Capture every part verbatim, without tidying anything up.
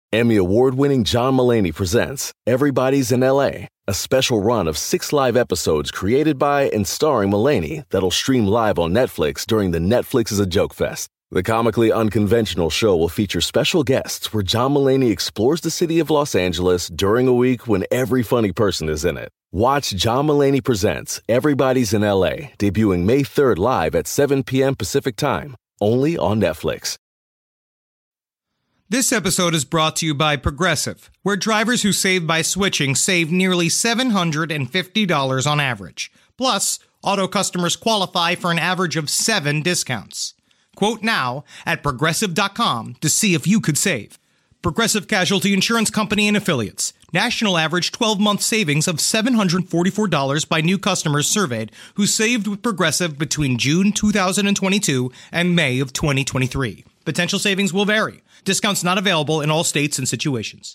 Emmy award-winning John Mulaney presents Everybody's in L A, a special run of six live episodes created by and starring Mulaney that'll stream live on Netflix during the Netflix is a Joke Fest. The comically unconventional show will feature special guests where John Mulaney explores the city of Los Angeles during a week when every funny person is in it. Watch John Mulaney Presents Everybody's in L A, debuting May third live at seven p.m. Pacific Time, only on Netflix. This episode is brought to you by Progressive, where drivers who save by switching save nearly seven hundred fifty dollars on average. Plus, auto customers qualify for an average of seven discounts. Quote now at Progressive dot com to see if you could save. Progressive Casualty Insurance Company and Affiliates. National average twelve-month savings of seven hundred forty-four dollars by new customers surveyed who saved with Progressive between June two thousand twenty-two and May of twenty twenty-three. Potential savings will vary. Discounts not available in all states and situations.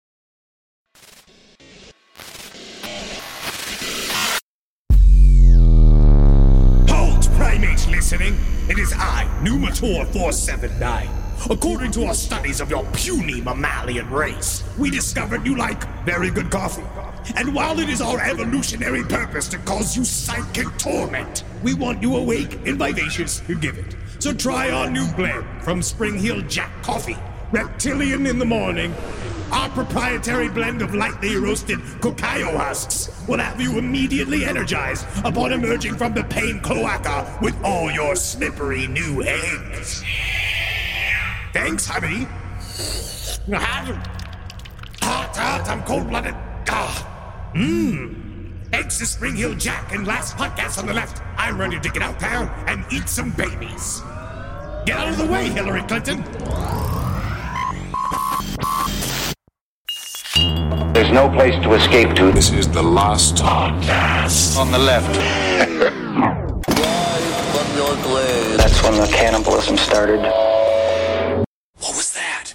Hold, primates listening. It is I, Numator four seven nine. According to our studies of your puny mammalian race, we discovered you like very good coffee. And while it is our evolutionary purpose to cause you psychic torment, we want you awake and vivacious to give it. So try our new blend from Spring Hill Jack Coffee, Reptilian in the morning. Our proprietary blend of lightly roasted cacao husks will have you immediately energized upon emerging from the pain cloaca with all your slippery new eggs. Thanks, honey. Hot, hot, I'm cold-blooded. Ah. Mmm. Eggs to Spring Hill Jack and last podcast on the left. I'm ready to get out there and eat some babies. Get out of the way, Hillary Clinton. There's no place to escape to. This is the last podcast. On the left. From your glade. That's when the cannibalism started. What was that?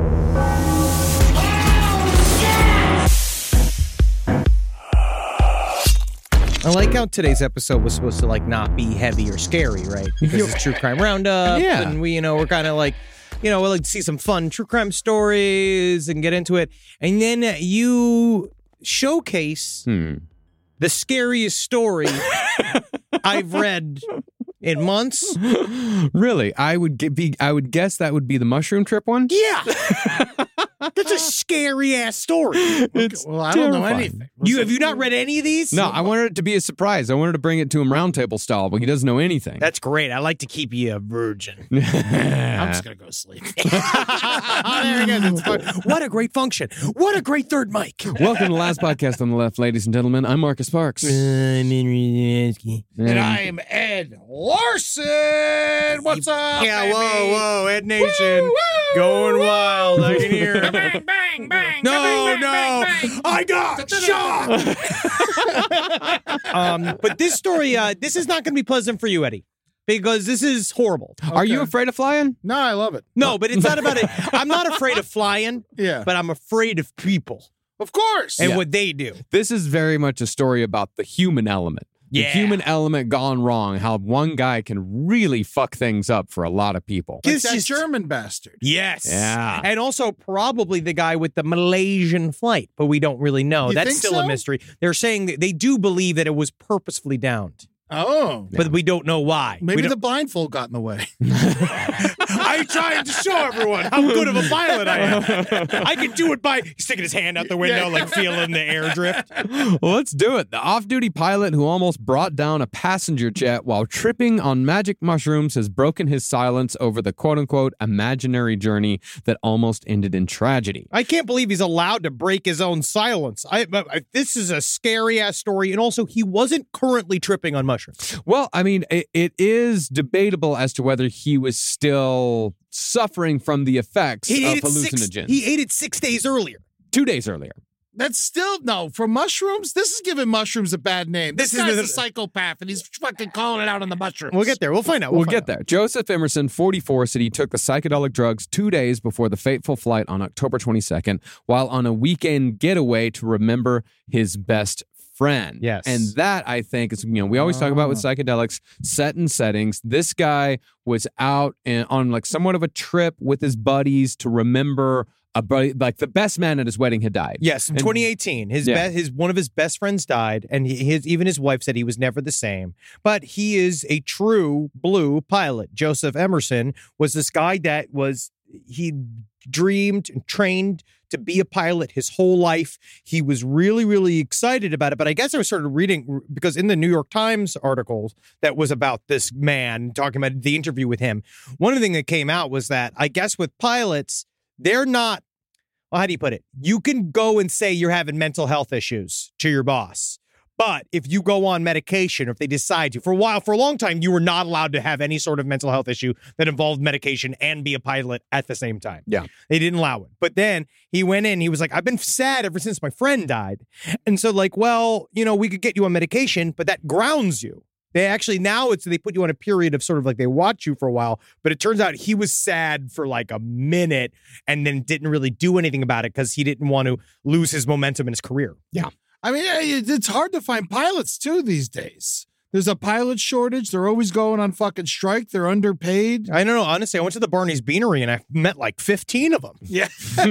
I like how today's episode was supposed to like not be heavy or scary, right? Because it's True Crime Roundup, Yeah. and we, you know, we're kind of like, you know, we like to see some fun true crime stories and get into it. And then you showcase Hmm. the scariest story I've read in months. Really? I would ge- be. I would guess that would be the mushroom trip one. Yeah, that's a scary ass story. It's Well, I don't know terrifying. anything. You have you not read any of these? No, I wanted it to be a surprise. I wanted to bring it to him roundtable style, but he doesn't know anything. That's great. I like to keep you a virgin. I'm just gonna go sleep. There it is. It's fun. What a great function. What a great third mic. Welcome to the last podcast on the left, ladies and gentlemen. I'm Marcus Sparks. I'm Henry Zansky. And I am Ed Larson. What's up? Yeah, baby? whoa, whoa, Ed Nation. Going wild. I can hear him. Bang, bang, bang. No, bang, no. bang, bang. I got shot! Um, but this story, uh, this is not going to be pleasant for you, Eddie, because this is horrible. Are you Okay. afraid of flying? No, I love it. No, but it's not about it. I'm not afraid of flying, Yeah. but I'm afraid of people Of course. and Yeah. what they do. This is very much a story about the human element. The Yeah. human element gone wrong. How one guy can really fuck things up for a lot of people. Like This that is- German bastard. Yes. Yeah. And also probably the guy with the Malaysian flight, but we don't really know. You That's think still so? a mystery. They're saying that they do believe that it was purposefully downed, Oh. but we don't know why. Maybe we the don't- blindfold got in the way. I'm trying to show everyone how good of a pilot I am. I can do it by sticking his hand out the window, like feeling the air drift. Well, let's do it. The off-duty pilot who almost brought down a passenger jet while tripping on magic mushrooms has broken his silence over the quote-unquote imaginary journey that almost ended in tragedy. I can't believe he's allowed to break his own silence. I, I this is a scary ass story, and also he wasn't currently tripping on mushrooms. Well, I mean, it, it is debatable as to whether he was still suffering from the effects He of ate it six, hallucinogens. he ate it six days earlier. Two days earlier. That's still, no, for mushrooms, this is giving mushrooms a bad name. This, This is guy's the- a psychopath, and he's fucking calling it out on the mushrooms. We'll get there. We'll find out. We'll, find get out. there. Joseph Emerson, forty-four, said he took the psychedelic drugs two days before the fateful flight on October twenty-second while on a weekend getaway to remember his best friend. Yes. And that, I think, is, you know, we always talk about with psychedelics, set and settings. This guy was out and on like somewhat of a trip with his buddies to remember a buddy, like the best man at his wedding had died. Yes, in And- twenty eighteen, his Yeah. be- his one of his best friends died, and he, his even his wife said he was never the same. But he is a true blue pilot. Joseph Emerson was this guy that was he dreamed and trained to be a pilot his whole life. He was really, really excited about it. But I guess I was sort of reading, because in the New York Times article that was about this man, talking about the interview with him, one of the things that came out was that I guess with pilots, they're not, well, how do you put it? You can go and say you're having mental health issues to your boss. But if you go on medication, or if they decide to, for a while, for a long time, you were not allowed to have any sort of mental health issue that involved medication and be a pilot at the same time. Yeah. They didn't allow it. But then he went in, he was like, I've been sad ever since my friend died. And so like, well, you know, we could get you on medication, but that grounds you. They actually, now it's, they put you on a period of sort of like they watch you for a while, but it turns out he was sad for like a minute and then didn't really do anything about it because he didn't want to lose his momentum in his career. Yeah. I mean, it- it's hard to find pilots, too, these days. There's a pilot shortage. They're always going on fucking strike. They're underpaid. I don't know. Honestly, I went to the Barney's Beanery and I met like fifteen of them. Yeah.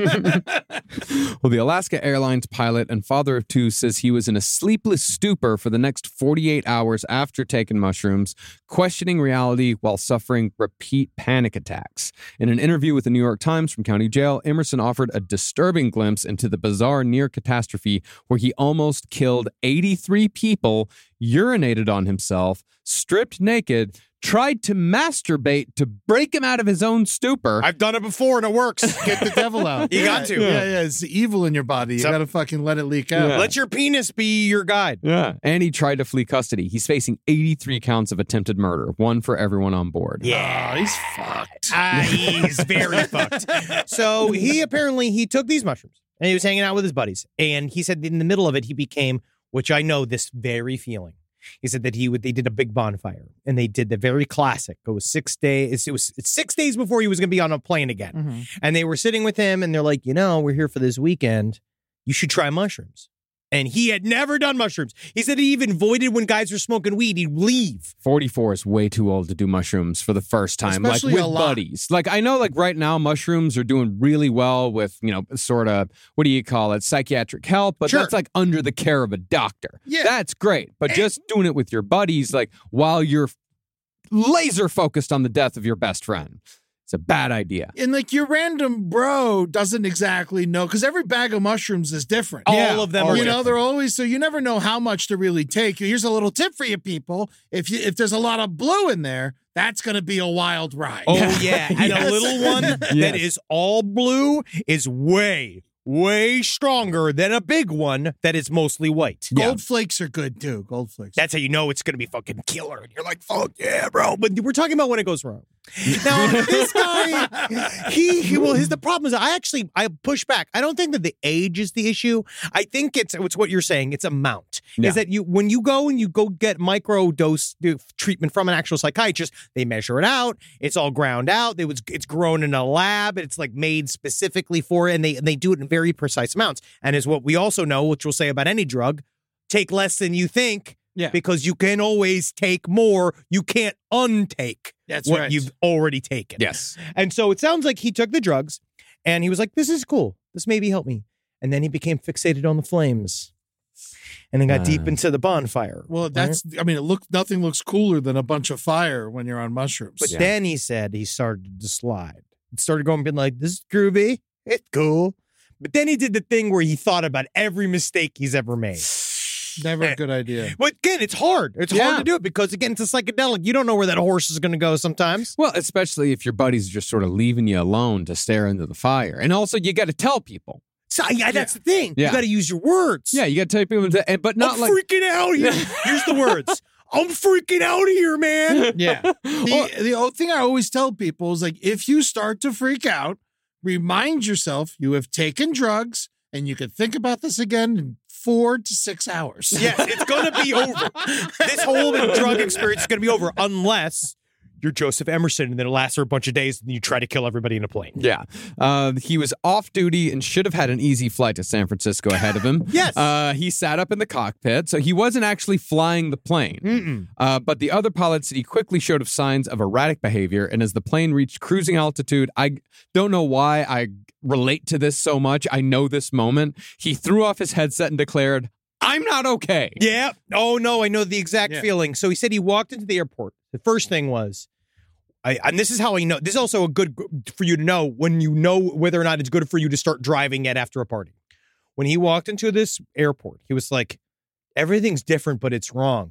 Well, the Alaska Airlines pilot and father of two says he was in a sleepless stupor for the next forty-eight hours after taking mushrooms, questioning reality while suffering repeat panic attacks. In an interview with the New York Times from county jail, Emerson offered a disturbing glimpse into the bizarre near catastrophe where he almost killed eighty-three people, urinated on himself, stripped naked, tried to masturbate to break him out of his own stupor. I've done it before and it works. Get the devil out. You yeah, got to. Yeah, yeah. It's evil in your body. You So- got to fucking let it leak out. Yeah. Let your penis be your guide. Yeah. And he tried to flee custody. He's facing eighty-three counts of attempted murder, one for everyone on board. Yeah. Oh, he's fucked. Ah, he's very fucked. So he apparently, he took these mushrooms and he was hanging out with his buddies. And he said in the middle of it, he became, which I know this very feeling. He said that he would, they did a big bonfire and they did the very classic. It was six days. It was it's six days before he was going to be on a plane again. Mm-hmm. And they were sitting with him and they're like, you know, we're here for this weekend. You should try mushrooms. And he had never done mushrooms. He said he even avoided when guys were smoking weed. He'd leave. forty-four is way too old to do mushrooms for the first time, Especially like a with lot. buddies. Like I know, like right now, mushrooms are doing really well with, you know, sort of, what do you call it, psychiatric help, but Sure. that's like under the care of a doctor. Yeah. That's great. But just doing it with your buddies, like while you're laser focused on the death of your best friend, it's a bad idea. And like your random bro doesn't exactly know, because every bag of mushrooms is different. All of them are You know, different. they're always, so you never know how much to really take. Here's a little tip for you people. If you if there's a lot of blue in there, that's going to be a wild ride. Oh, yeah. And Yes. a little one that Yes. is all blue is way, way stronger than a big one that is mostly white. Gold flakes are good too. Gold flakes. That's how you know it's going to be fucking killer. And you're like, fuck yeah, bro. But we're talking about when it goes wrong. Now, this guy, he, he, well, his, the problem is I actually, I push back. I don't think that the age is the issue. I think it's, it's what you're saying. It's amount. Yeah. Is that you, when you go and you go get micro dose uh, treatment from an actual psychiatrist, they measure it out. It's all ground out. It was, it's grown in a lab. It's like made specifically for it. And they, and they do it in very precise amounts. And is what we also know, which we'll say about any drug, take less than you think. Yeah. Because you can always take more. You can't untake That's what right. you've already taken. Yes. And so it sounds like he took the drugs and he was like, this is cool. This maybe help me. And then he became fixated on the flames and then got Uh. deep into the bonfire. Well, that's, I mean, it look, nothing looks cooler than a bunch of fire when you're on mushrooms. But Yeah. then he said he started to slide. It started going, being like, this is groovy. It's cool. But then he did the thing where he thought about every mistake he's ever made. Never a good idea. But again, it's hard. It's Yeah. hard to do it because, again, it's a psychedelic. You don't know where that horse is going to go sometimes. Well, especially if your buddies are just sort of leaving you alone to stare into the fire. And also, you got to tell people. So, yeah, that's the thing. Yeah. You got to use your words. Yeah, you got to tell people, to, and- but not I'm like. freaking out here. Here's the words. I'm freaking out here, man. Yeah. The, the old thing I always tell people is like, if you start to freak out, remind yourself you have taken drugs and you can think about this again in four to six hours. Yes, it's going to be over. This whole drug experience is going to be over unless you're Joseph Emerson and then it lasts for a bunch of days and you try to kill everybody in a plane. Yeah. Uh, he was off duty and should have had an easy flight to San Francisco ahead of him. Yes. Uh, he sat up in the cockpit, so he wasn't actually flying the plane. Mm-mm. Uh, but the other pilot said he quickly showed signs of erratic behavior, and as the plane reached cruising altitude, I don't know why I relate to this so much. I know this moment. He threw off his headset and declared, I'm not okay. Yeah. Oh, no, I know the exact Yeah. feeling. So he said he walked into the airport. The first thing was, I, and this is how I know, this is also a good for you to know when you know whether or not it's good for you to start driving yet after a party. When he walked into this airport, he was like, everything's different, but it's wrong.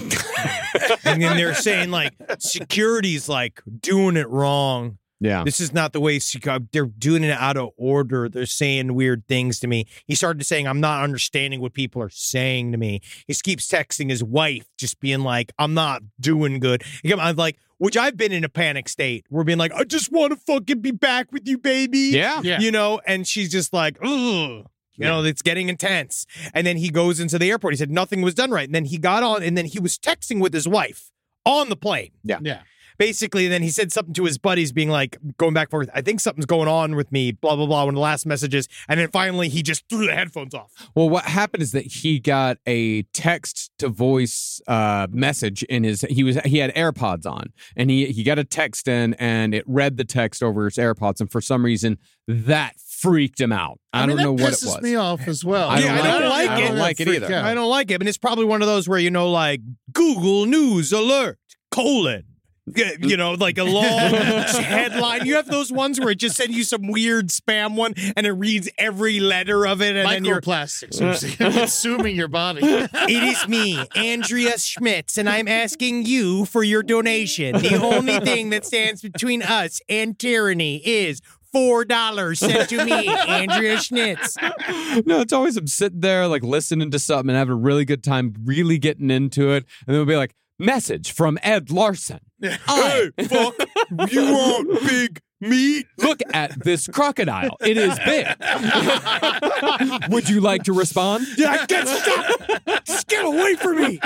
And then they're saying like, security's like doing it wrong. Yeah. This is not the way they're doing it out of order. They're saying weird things to me. He started saying, I'm not understanding what people are saying to me. He keeps texting his wife, just being like, I'm not doing good. I'm like, which I've been in a panic state. We're being like, I just want to fucking be back with you, baby. Yeah. Yeah. You know, and she's just like, ugh. You know, it's getting intense. And then he goes into the airport. He said nothing was done right. And then he got on, and then he was texting with his wife on the plane. Yeah. Yeah. Basically, then he said something to his buddies, being like, going back and forth, I think something's going on with me, blah, blah, blah, one of the last messages. And then finally, he just threw the headphones off. Well, what happened is that he got a text to voice uh, message in his, he was, he had AirPods on, and he, he got a text in, and it read the text over his AirPods. And for some reason, that freaked him out. I, I mean, don't know that what it pisses was. me off as well. I don't Yeah, I like don't it. like I it. don't like it Freak either. out. I don't like it. And it's probably one of those where, you know, like Google News Alert, colon. You know, like a long headline. You have those ones where it just sends you some weird spam one and it reads every letter of it. And then you're, Microplastics are consuming your body. it is me, Andrea Schmitz, and I'm asking you for your donation. The only thing that stands between us and tyranny is four dollars sent to me, Andrea Schnitz. No, it's always I'm sitting there like listening to something and having a really good time, really getting into it. And then it'll be like, message from Ed Larson. Hey, fuck, you want big meat? Look at this crocodile. It is big. Would you like to respond? Yeah, get stop! Just get away from me!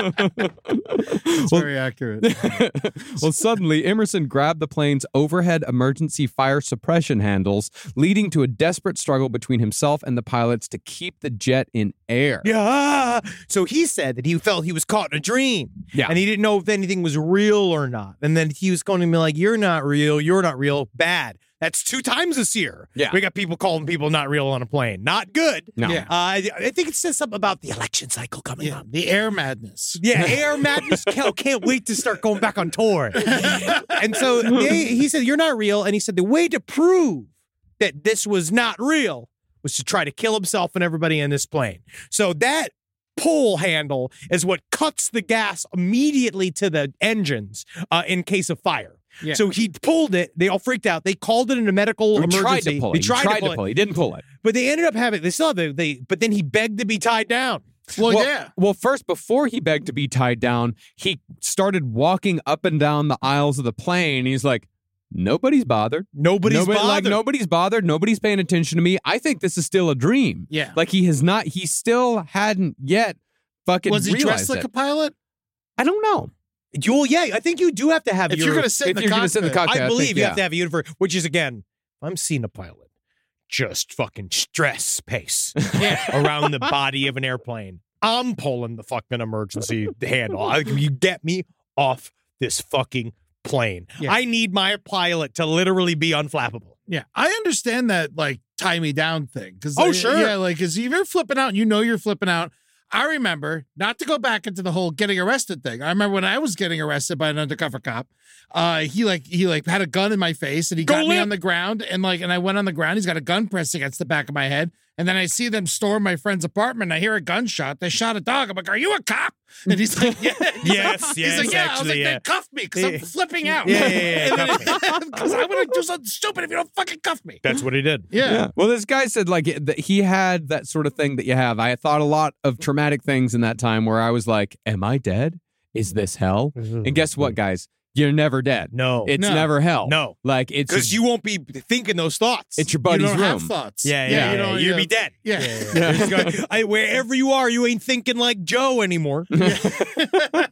It's very accurate. Well, suddenly, Emerson grabbed the plane's overhead emergency fire suppression handles, leading to a desperate struggle between himself and the pilots to keep the jet in air. Yeah. So he said that he felt he was caught in a dream. Yeah. And he didn't know if anything was real or not. And then he was going to be like, you're not real. You're not real. Bad. That's two times this year. Yeah. We got people calling people not real on a plane. Not good. No. Yeah. Uh, I, I think it says something about the election cycle coming Yeah, up. the air madness. Yeah, Air Madness. Can't, can't wait to start going back on tour. And so they, he said, you're not real. And he said the way to prove that this was not real was to try to kill himself and everybody in this plane. So that pull handle is what cuts the gas immediately to the engines uh, in case of fire. Yeah. So he pulled it. They all freaked out. They called it in a medical He emergency. tried to pull it. He tried, to, pull to pull it. it. He didn't pull it. But they ended up having, they still have the, they, but then he begged to be tied down. Well, well, yeah. Well, first, before he begged to be tied down, he started walking up and down the aisles of the plane. He's like, nobody's bothered. Nobody's Nobody, bothered. Like, nobody's bothered. Nobody's paying attention to me. I think this is still a dream. Yeah. Like, he has not, he still hadn't yet fucking Was he realized dressed like it. a pilot? I don't know. Well, yeah, I think you do have to have If your, you're going to sit in If the you're going to cockpit, sit in the cockpit, I I believe think, you yeah. have to have a uniform, which is, again, I'm seeing a pilot just fucking stress pace around the body of an airplane. I'm pulling the fucking emergency handle. I, you get me off this fucking plane. Yeah. I need my pilot to literally be unflappable. Yeah, I understand that, like, tie me down thing. Cause Oh, uh, sure. Yeah, like, because if you're flipping out and you know you're flipping out, I remember, not to go back into the whole getting arrested thing. I remember when I was getting arrested by an undercover cop, uh, he like he like had a gun in my face and he Go got me limp. on the ground and like and I went on the ground. He's got a gun pressed against the back of my head. And then I see them storm my friend's apartment. I hear a gunshot. They shot a dog. I'm like, "Are you a cop?" And he's like, "Yeah." Yes, He's yes, like, "Yeah." I was actually, like, yeah. "They cuffed me because I'm Yeah. flipping out." Yeah, yeah, yeah, Because I'm gonna do something stupid if you don't fucking cuff me. That's what he did. Yeah. Well, this guy said like that he had that sort of thing that you have. I thought a lot of traumatic things in that time where I was like, am I dead? Is this hell? And guess what, guys? You're never dead. No. It's No. never hell. No. Like it's Because you won't be thinking those thoughts. it's your You buddy's don't room. have thoughts. yeah, yeah, yeah. you don't, You'd yeah. be dead. Yeah. There's gonna- I, wherever you are, you ain't thinking like Joe anymore.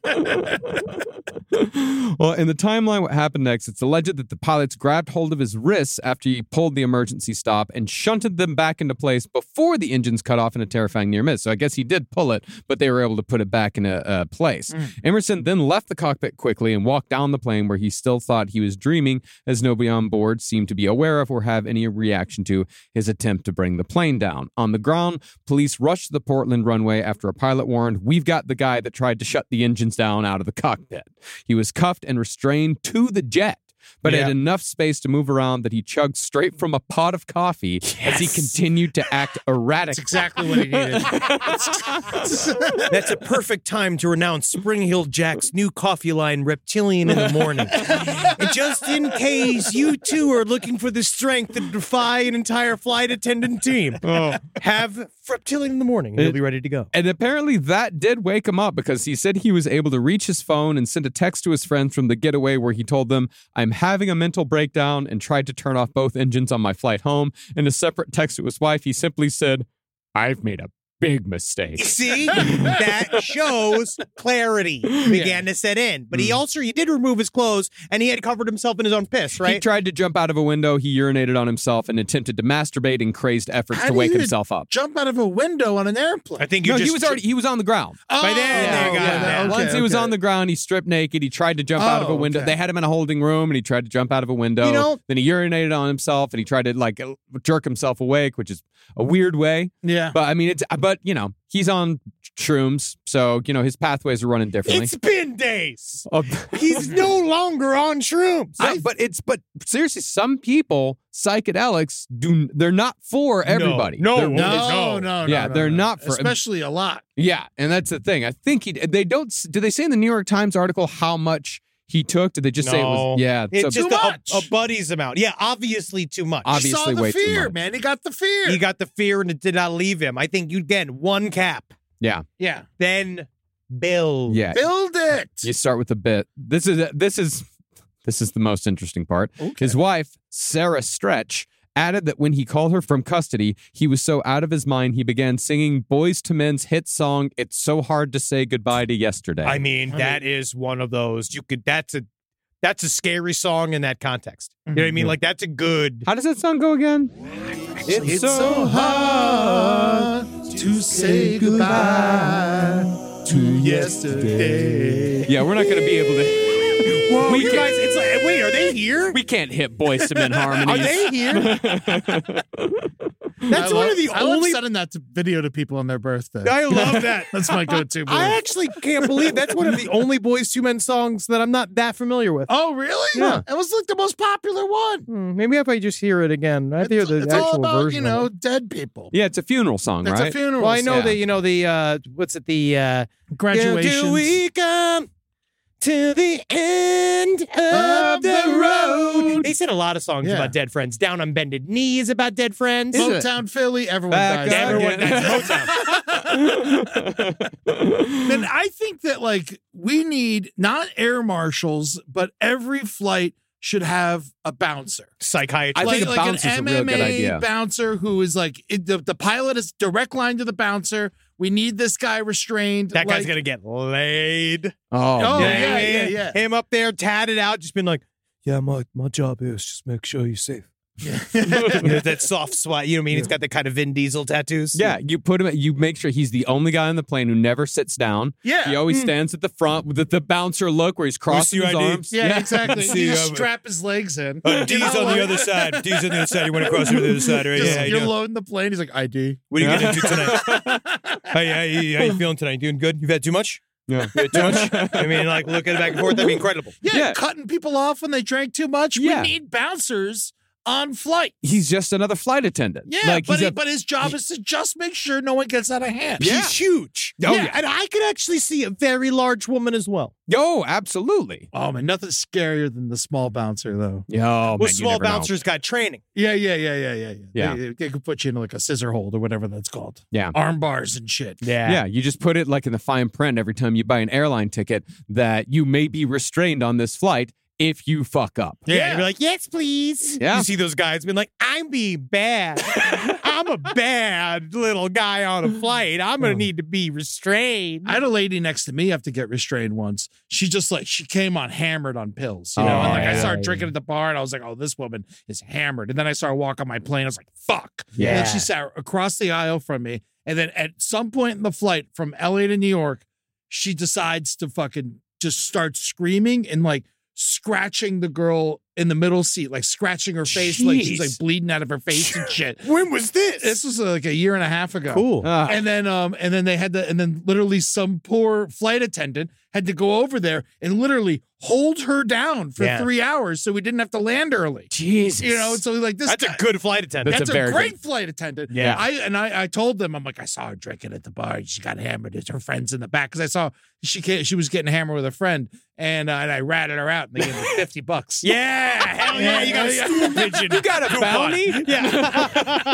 Well, in the timeline, what happened next, it's alleged that the pilots grabbed hold of his wrists after he pulled the emergency stop and shunted them back into place before the engines cut off in a terrifying near miss. So I guess he did pull it, but they were able to put it back in a, a place. Mm. Emerson then left the cockpit quickly and walked down the plane where he still thought he was dreaming, as nobody on board seemed to be aware of or have any reaction to his attempt to bring the plane down. On the ground, police rushed to the Portland runway after a pilot warned, "We've got the guy that tried to shut the engines down out of the cockpit." He was cuffed and restrained to the jet, but yeah. had enough space to move around that he chugged straight from a pot of coffee yes. as he continued to act erratic. That's exactly what he needed. That's a perfect time to announce Spring Hill Jack's new coffee line, Reptilian in the Morning. And just in case you too are looking for the strength to defy an entire flight attendant team, oh. have Reptilian in the Morning and you'll be ready to go. And apparently that did wake him up, because he said he was able to reach his phone and send a text to his friends from the getaway where he told them, "I'm having a mental breakdown," and tried to turn off both engines on my flight home. In a separate text to his wife, he simply said, "I've made a big mistake." See, that shows clarity began yeah. to set in. But mm. he also, he did remove his clothes and he had covered himself in his own piss, right? He tried to jump out of a window. He urinated on himself and attempted to masturbate in crazed efforts How to wake you himself up. Jump out of a window on an airplane. I think you no, just he was already, he was on the ground. Oh, By then, yeah, they got yeah, it. Once okay, he was okay. on the ground, he stripped naked. He tried to jump oh, out of a window. Okay. They had him in a holding room and he tried to jump out of a window. You know, then he urinated on himself and he tried to like jerk himself awake, which is a weird way. Yeah. But I mean, it's, but you know, he's on shrooms, so you know his pathways are running differently. It's been days. Uh, He's no longer on shrooms. I, but it's but seriously, some people psychedelics do they're not for everybody. No, They're- No, it's- no, no, yeah, no, they're no. not for especially a lot. Yeah, and that's the thing. I think he they don't. Do they say in the New York Times article how much he took? Did they just say it was? Yeah, it's so- just Too a, much. a buddy's amount. Yeah, obviously too much. Obvi- He saw Obviously the way too fear, much. man. He got the fear. He got the fear and it did not leave him. I think you again one cap, yeah, yeah. then build. yeah. Build it. You start with a bit. This is this is this is the most interesting part. Okay. His wife, Sarah Stretch, added that when he called her from custody, he was so out of his mind he began singing Boyz two Men's hit song "It's So Hard to Say Goodbye to Yesterday." I mean, that is one of those you could. That's a that's a scary song in that context. You know what I mean? Like that's a good. How does that song go again? It's, it's so hard to say goodbye to yesterday. Yeah, we're not going to be able to. Whoa, we you can't- guys! It's like, wait, are they here? We can't hit Boyz two Men harmonies. Are they here? That's I one love, of the I only. love sending that to video to people on their birthday. I love that. That's my go-to move. I actually can't believe that's one of the only Boyz two Men songs that I'm not that familiar with. Oh, really? Yeah. It was like the most popular one. Hmm, maybe if I just hear it again, I have to hear It's, the it's actual all about, version. you of know, it. dead people. Yeah, it's a funeral song, It's right? a funeral. Well, I know Yeah. the you know the uh, what's it the uh, Graduations. Till we come to the end of the road. They said a lot of songs Yeah. about dead friends. Down on Bended Knee is about dead friends. Is it? Motown Philly, everyone Back dies. up. Everyone Yeah. dies. Motown. Then I think that like we need not air marshals, but every flight should have a bouncer. Psychiatry. I like, think a like bouncer's an a real good M M A idea. bouncer who is like it, the, the pilot is direct line to the bouncer. We need this guy restrained. that guy's like, gonna get laid. Oh, Oh, man. yeah, yeah, yeah. Him up there, tatted out, just been like, yeah, my my job is just make sure you're safe. You know, that soft swat. You know what I mean? He's got the kind of Vin Diesel tattoos. Yeah, you put him. You make sure he's the only guy on the plane who never sits down. Yeah. he always stands at the front with the, the bouncer look, where he's crossing see his I D? arms. Yeah, exactly. See, you just uh, strap his legs in. Uh, D's You know, on the like- other side. D's on the other side. You want to cross over the other side, right? Just- Yeah, you're yeah. loading the plane. He's like, I D. What are you getting into tonight? Hey, how, you- how you feeling tonight? Doing good? You've had too much? Yeah. You had too much? I mean, like, looking back and forth, that'd be incredible. Yeah, Yeah. cutting people off when they drank too much. Yeah. We need bouncers on flight. He's just another flight attendant. Yeah, like but, he's he- a, but his job is to just make sure no one gets out of hand. Yeah. He's huge. Oh, yeah. And I could actually see a very large woman as well. oh, absolutely. Oh man, nothing scarier than the small bouncer though. Yeah, oh, well, man, you small never know. bouncers got training. Yeah, yeah, yeah, yeah, yeah, yeah. Yeah. They, they could put you in like a scissor hold or whatever that's called. Yeah. Arm bars and shit. Yeah. Yeah, you just put it like in the fine print every time you buy an airline ticket that you may be restrained on this flight if you fuck up. Yeah, yeah. You're like, yes, please. Yeah. You see those guys being like, I'm being bad. I'm a bad little guy on a flight. I'm going to need to be restrained. I had a lady next to me have to get restrained once. She just like, she came on hammered on pills, you know, Oh, and like yeah, I started yeah. drinking at the bar and I was like, oh, this woman is hammered. And then I started walking on my plane. I was like, fuck. Yeah. And then she sat across the aisle from me. And then at some point in the flight from L A to New York, she decides to fucking just start screaming and like scratching the girl in the middle seat, like scratching her face, like she's like bleeding out of her face and shit. When was this? This was uh, like a year and a half ago. Cool. Ah. And then, um, and then they had to, and then literally some poor flight attendant had to go over there and literally hold her down for Yeah. three hours so we didn't have to land early. Jesus. You know, so like this. That's guy, a good flight attendant. That's That's, a a, very great good- flight attendant. Yeah. I and I, I told them, I'm like, I saw her drinking at the bar. She got hammered. It's her friends in the back because I saw she came, she was getting hammered with a friend, and, uh, and I ratted her out, and they gave me fifty bucks. Yeah, hell yeah, you got a stool pigeon. You got a coupon. bounty? Yeah.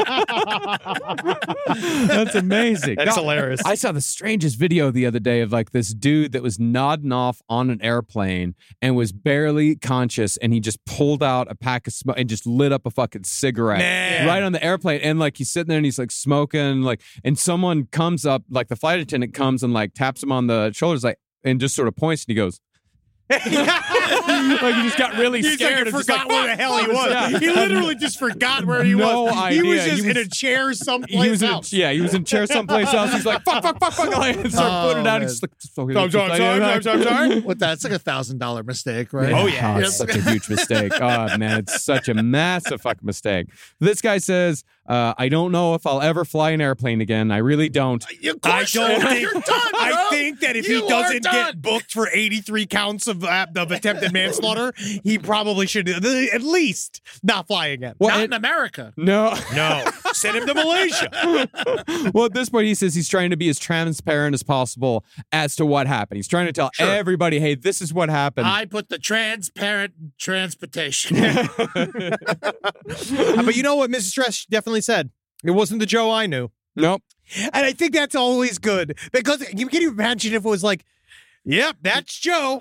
That's amazing. That's No, hilarious. I saw the strangest video the other day of like this dude that was nodding off on an airplane and was barely conscious, and he just pulled out a pack of smoke and just lit up a fucking cigarette Nah. right on the airplane. And like he's sitting there and he's like smoking, like, and someone comes up, like the flight attendant comes and like taps him on the shoulders, like, and just sort of points, and he goes, like he just got really He's scared. like, and he just forgot like, where the hell he fuck, was. yeah. He literally just forgot where he No was. idea. He was just He in was- a chair He someplace was in a, else. yeah, he was in a chair someplace else. He's like, fuck, fuck, fuck, fuck. Like, and start Oh, putting it down. man. He's just like, just fucking- I'm sorry, I'm sorry, I'm sorry, I'm sorry. What that? It's like a thousand dollar mistake, right? Oh, yeah. it's such a huge mistake. Oh, man, it's such a massive fucking mistake. This guy says, uh, I don't know if I'll ever fly an airplane again. I really don't. Of I course don't you're- think. you're done, I bro. think that if You he are doesn't done. get booked for eighty-three counts of uh, of attempted manslaughter, he probably should at least not fly again. Well, Not it- in America. No. No, send him to Malaysia. Well, at this point, he says he's trying to be as transparent as possible as to what happened. He's trying to tell Sure. everybody, hey, this is what happened. I put the transparent transportation. But you know what Missus Stress definitely said? It wasn't the Joe I knew. Nope. And I think that's always good because you can imagine if it was like, yep, that's Joe.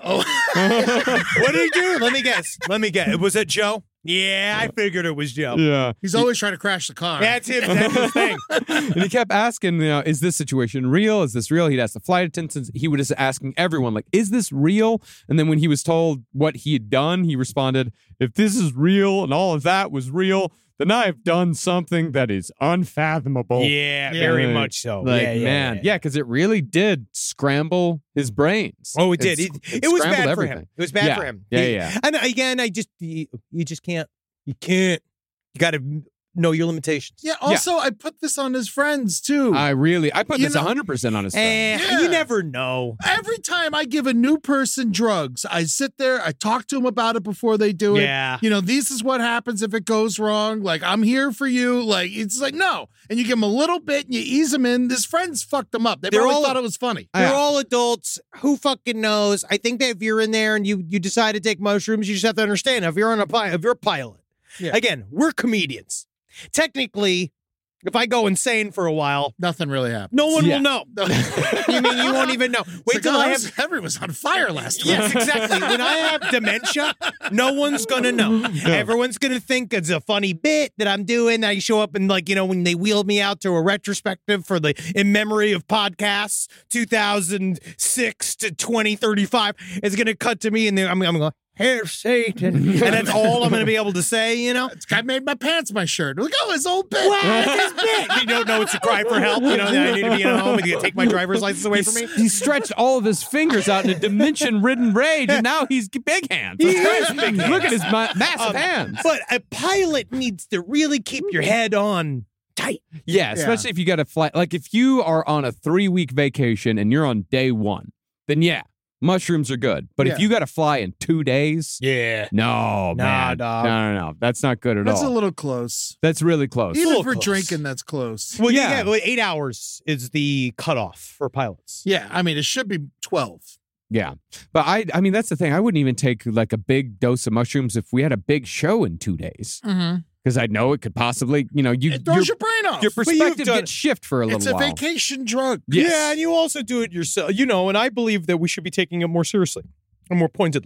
What did he do? Let me guess. Let me guess. Was it Joe? Yeah, I figured it was Joe. Yeah. He's always trying to crash the car. That's him. That's his thing. And he kept asking, you know, is this situation real? Is this real? He'd ask the flight attendants. He was just asking everyone, like, is this real? And then when he was told what he had done, he responded, if this is real and all of that was real, then I've done something that is unfathomable. Yeah, Yeah. very Like- much so. Like, yeah, yeah, man, yeah. yeah, because it really did scramble his brains. Oh, it did. It's- It, it was scrambled bad for everything. him. It was bad Yeah. for him. Yeah, He- yeah. And again, I just you, you just can't. You can't. You got to know your limitations. Yeah. Also, I put this on his friends too. I really, I put You this know- one hundred percent on his phone. Eh, Yeah. You never know. Every time I give a new person drugs, I sit there, I talk to them about it before they do it. Yeah. You know, this is what happens if it goes wrong. Like, I'm here for you. Like, it's like, no. And you give them a little bit and you ease them in. His friends fucked them up. They They're probably all- thought it was funny. They're Yeah. all adults. Who fucking knows? I think that if you're in there and you you decide to take mushrooms, you just have to understand if you're on a pilot, if you're a pilot. Yeah. Again, we're comedians. Technically, if I go insane for a while, Nothing really happened. no one Yeah. will know. You mean you won't even know? Wait Like, till oh, I I have was, Henry was on fire last week. Yes, exactly. When I have dementia, no one's gonna know. Everyone's gonna think it's a funny bit that I'm doing. I show up and like, you know, when they wheeled me out to a retrospective for the In Memory of Podcasts, two thousand six to twenty thirty-five, it's gonna cut to me and then I'm, I'm going, "Hair Satan," and that's all I'm gonna be able to say. You know, This guy made my pants my shirt. Look, oh, his old bit. what is bit? You don't know it's a cry for help. You know, I need to be at home and you take my driver's license away from me. He stretched all of his fingers out in a dimension-ridden rage, and now he's big hands. That's He great. is big hands. Look at his ma- massive Um, hands. But a pilot needs to really keep your head on tight. Yeah, especially if you got a flight. Like if you are on a three-week vacation and you're on day one, then yeah, mushrooms are good. But if Yeah. you got to fly in two days, Yeah. no, Nah, man, dog. no, no, no, that's not good at That's all. a little close. That's really close. Even little for close. drinking, that's close. Well, yeah, Yeah. yeah well, eight hours is the cutoff for pilots. Yeah, I mean, it should be twelve. Yeah, but I, I mean, that's the thing. I wouldn't even take like a big dose of mushrooms if we had a big show in two days, Mm-hmm. because I know it could possibly, you know, you It throws your, your brain off. your you've perspective done- gets shift for a little It's a while. vacation drug. Yes. Yeah, and you also do it yourself. You know, and I believe that we should be taking it more seriously and more pointedly.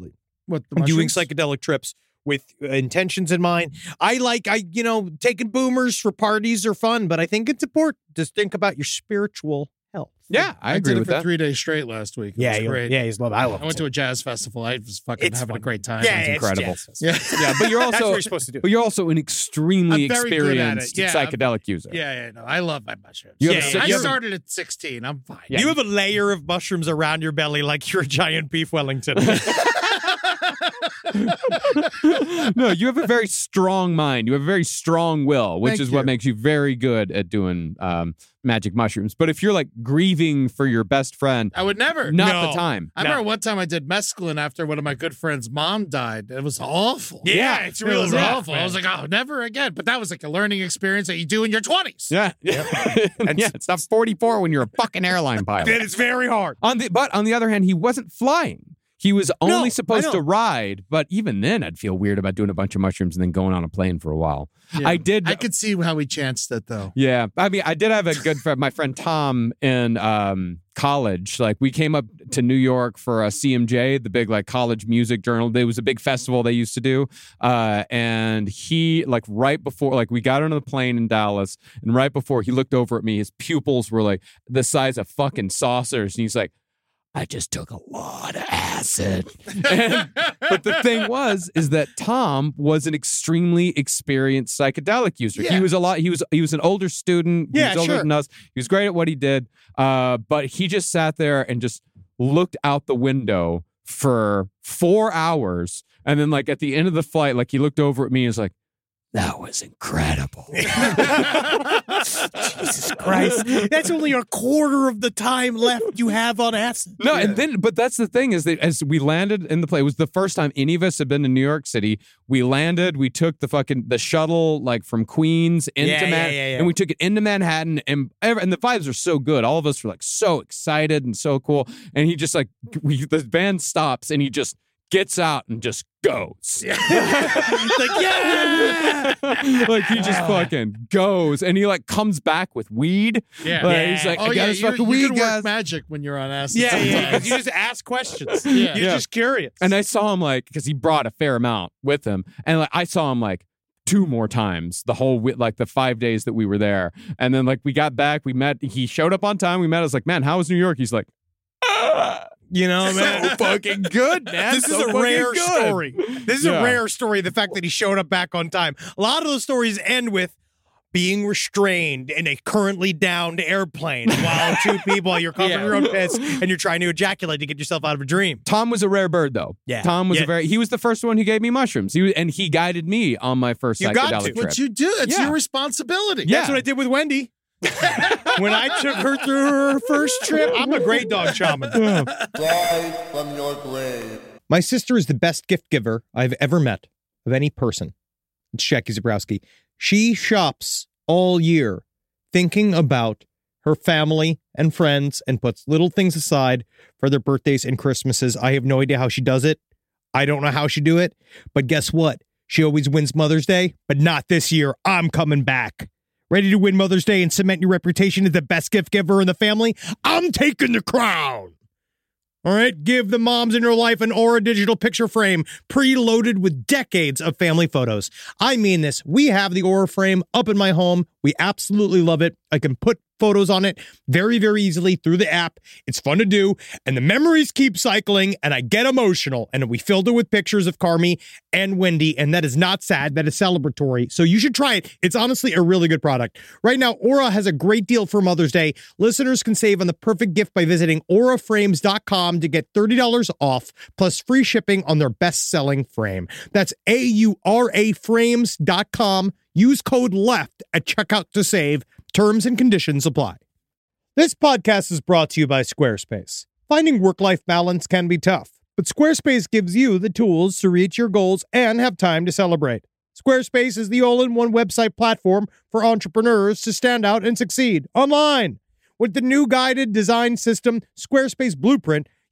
What the I'm doing mushrooms? psychedelic trips with intentions in mind. I like, I you know, taking boomers for parties are fun, but I think it's important to think about your spiritual health. Yeah, I, I agree did it with for that. three days straight last week. It Yeah, was you- great. yeah, he's love. I love. I went to a jazz festival. I was fucking It's having fun. a great time. Yeah, Sounds it's incredible. jazz. yeah, Yeah, but you're That's also what you're supposed to do. but you're also an extremely I'm very good at it. experienced Yeah, I'm- psychedelic user. yeah, yeah. No, I love my mushrooms. You have yeah, a- I you have a- started at sixteen. I'm fine. Yeah. You have a layer of mushrooms around your belly like you're a giant beef Wellington. No, you have a very strong mind. You have a very strong will, which Thank is what you. makes you very good at doing um, magic mushrooms. But if you're like grieving for your best friend, I would never. not No. the time. I remember one time I did mescaline after one of my good friends' mom died. It was awful. Yeah, it's It real was rough, awful. I man. was like, oh, never again. But that was like a learning experience that you do in your twenties. Yeah, yeah. yeah. It's not forty-four when you're a fucking airline pilot. Then it's very hard. On the but on the other hand, he wasn't flying. He was only No, I supposed to know. ride, but even then, I'd feel weird about doing a bunch of mushrooms and then going on a plane for a while. Yeah. I did. I could see how he chanced it though. Yeah, I mean, I did have a good friend, my friend Tom in um, college. Like, we came up to New York for a C M J, the big like college music journal. There was a big festival they used to do, uh, and he like right before, like we got on the plane in Dallas, and right before he looked over at me, his pupils were like the size of fucking saucers, and he's like, I just took a lot of acid. And- but the thing was, is that Tom was an extremely experienced psychedelic user. He Yeah. was a lot. He was he was an older student. He Yeah, was older sure. than us. He was great at what he did. Uh, but he just sat there and just looked out the window for four hours, and then like at the end of the flight, like he looked over at me and was like, "That was incredible." Jesus Christ. That's only a quarter of the time left you have on acid. No, and then, but that's the thing is that as we landed in the plane, it was the first time any of us had been to New York City. We landed, we took the fucking the shuttle like from Queens into Yeah, yeah, Manhattan, yeah, yeah. and we took it into Manhattan, and ev- and the vibes are so good. All of us were like so excited and so cool. And he just like we, the band stops, and he just gets out and just goes. like, yeah! Like he just fucking goes, and he like comes back with weed. Yeah. Like, Yeah. he's like, Oh I got yeah, his you, fucking you weed, can guys. work magic when you're on acid. Yeah, yeah, sometimes. because you just ask questions. Yeah. You're Yeah. just curious. And I saw him like, because he brought a fair amount with him, and like I saw him like two more times the whole wi- like the five days that we were there, and then like we got back, we met. He showed up on time. We met. I was like, man, how was New York? He's like, ah, you know, man. so fucking good, man. This is So a fucking rare good. story. This is Yeah. a rare story. The fact that he showed up back on time. A lot of those stories end with being restrained in a currently downed airplane while two people, you're covering Yeah. your own piss and you're trying to ejaculate to get yourself out of a dream. Tom was a rare bird, though. Yeah. Tom was Yeah. a very. He was the first one who gave me mushrooms. He was, and he guided me on my first You got psychedelic to. trip. What you do? It's Yeah. your responsibility. Yeah. That's what I did with Wendy. When I took her through her first trip, I'm a great dog shaman. Rise from your grave. My sister is the best gift giver I've ever met of any person. It's Jackie Zabrowski. She shops all year thinking about her family and friends and puts little things aside for their birthdays and Christmases. I have no idea how she does it. I don't know how she do it. But guess what? She always wins Mother's Day, but not this year. I'm coming back. Ready to win Mother's Day and cement your reputation as the best gift giver in the family? I'm taking the crown. All right, give the moms in your life an Aura digital picture frame preloaded with decades of family photos. I mean this. We have the Aura frame up in my home. We absolutely love it. I can put photos on it very, very easily through the app. It's fun to do, and the memories keep cycling, and I get emotional. And we filled it with pictures of Carmi and Wendy, and that is not sad. That is celebratory. So you should try it. It's honestly a really good product. Right now, Aura has a great deal for Mother's Day. Listeners can save on the perfect gift by visiting aura frames dot com to get thirty dollars off, plus free shipping on their best-selling frame. That's A U R A frames dot com. Use code LEFT at checkout to save. Terms and conditions apply. This podcast is brought to you by Squarespace. Finding work-life balance can be tough, but Squarespace gives you the tools to reach your goals and have time to celebrate. Squarespace is the all-in-one website platform for entrepreneurs to stand out and succeed online. With the new guided design system, Squarespace Blueprint,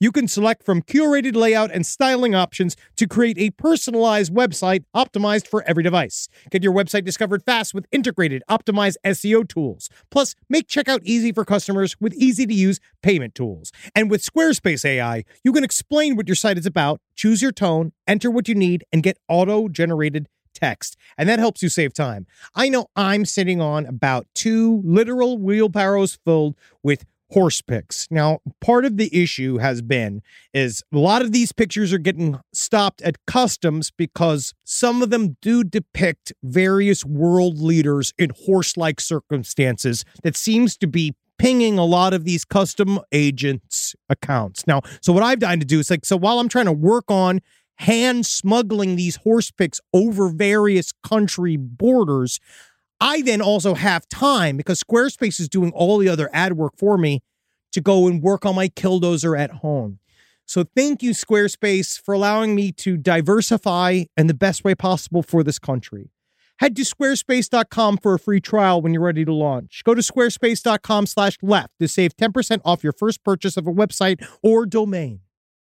You can select from curated layout and styling options to create a personalized website optimized for every device. Get your website discovered fast with integrated, optimized S E O tools. Plus, make checkout easy for customers with easy-to-use payment tools. And with Squarespace A I, you can explain what your site is about, choose your tone, enter what you need, and get auto-generated text. And that helps you save time. I know I'm sitting on about two literal wheelbarrows filled with horse pics. Now, part of the issue has been is a lot of these pictures are getting stopped at customs because some of them do depict various world leaders in horse-like circumstances that seems to be pinging a lot of these custom agents' accounts. Now, so what I've done to do is like, so while I'm trying to work on hand smuggling these horse pics over various country borders, I then also have time because Squarespace is doing all the other ad work for me to go and work on my Killdozer at home. So thank you, Squarespace, for allowing me to diversify in the best way possible for this country. Head to squarespace dot com for a free trial when you're ready to launch. Go to squarespace dot com slash left to save ten percent off your first purchase of a website or domain.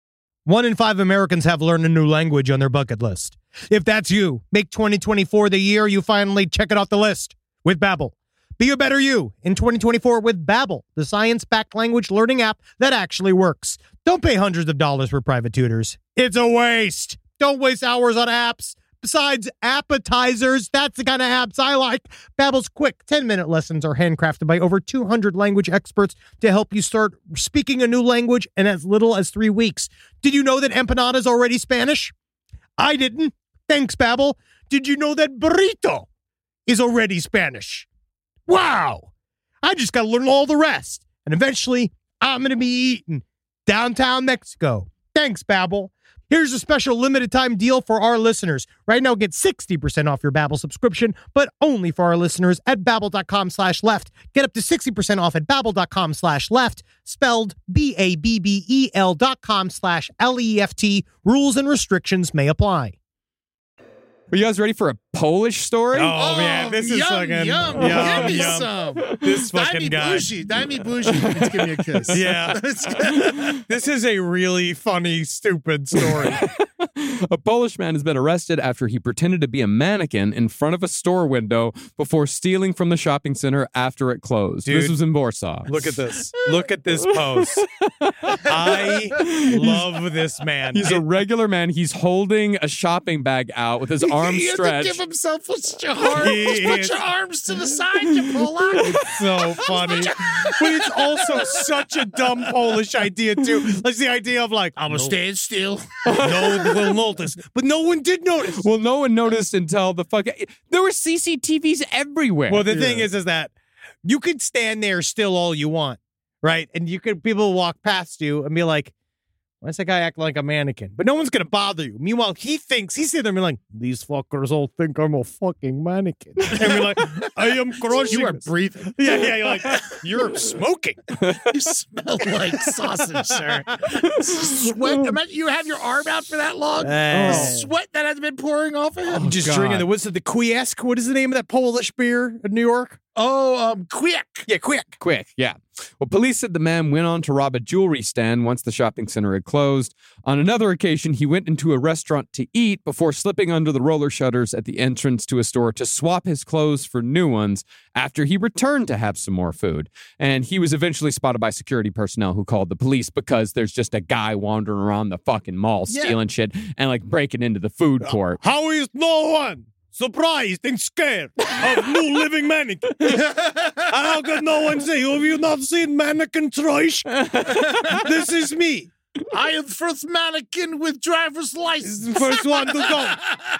One in five Americans have learned a new language on their bucket list. If that's you, make twenty twenty-four the year you finally check it off the list with Babbel. Be a better you in twenty twenty-four with Babbel, the science-backed language learning app that actually works. Don't pay hundreds of dollars for private tutors. It's a waste. Don't waste hours on apps. Besides appetizers, that's the kind of apps I like. Babbel's quick ten-minute lessons are handcrafted by over two hundred language experts to help you start speaking a new language in as little as three weeks. Did you know that empanada is already Spanish? I didn't. Thanks, Babbel. Did you know that burrito is already Spanish? Wow. I just got to learn all the rest. And eventually, I'm going to be eating downtown Mexico. Thanks, Babbel. Here's a special limited time deal for our listeners. Right now, get sixty percent off your Babbel subscription, but only for our listeners at babbel.com slash left. Get up to sixty percent off at babbel.com slash left, spelled B A B B E L dot com slash L E F T. Rules and restrictions may apply. Are you guys ready for a Polish story? Oh, oh man, this is yum, fucking yum. yum, Give me yum. some. This fucking Dime me guy. bougie. Dime me bougie. Let's give me a kiss. Yeah. This is a really funny, stupid story. A Polish man has been arrested after he pretended to be a mannequin in front of a store window before stealing from the shopping center after it closed. Dude, this was in Warsaw. Look at this. Look at this pose. I love this man. He's a regular man. He's holding a shopping bag out with his arms he had stretched. to give himself such a hard. He Put is- your arms to the side, you Polak. It's so funny. But it's also such a dumb Polish idea, too. Like the idea of like, I'm gonna stand still. no one will notice. But no one did notice. Well, no one noticed until the fucking... There were C C T Vs everywhere. Well, the thing is, is that you could stand there still all you want, right? And you could, people walk past you and be like, why does that guy act like a mannequin? But no one's going to bother you. Meanwhile, he thinks, he's sitting there and be like, these fuckers all think I'm a fucking mannequin. And we're like, I am crushing You are this. breathing. Yeah, yeah, you're like, you're smoking. You smell like sausage, sir. Sweat. Imagine you have your arm out for that long. Uh, The sweat that has been pouring off of him. I'm just God. drinking the, what's it, the Kiesk? What is the name of that Polish beer in New York? Oh, um, quick. Yeah, quick. Quick, yeah. Well, police said the man went on to rob a jewelry stand once the shopping center had closed. On another occasion, he went into a restaurant to eat before slipping under the roller shutters at the entrance to a store to swap his clothes for new ones after he returned to have some more food. And he was eventually spotted by security personnel who called the police because there's just a guy wandering around the fucking mall Yeah. stealing shit and like breaking into the food court. How is no one surprised and scared of new living mannequin? How could no one say, have you not seen mannequin trash? This is me. I am first mannequin with driver's license. First one to go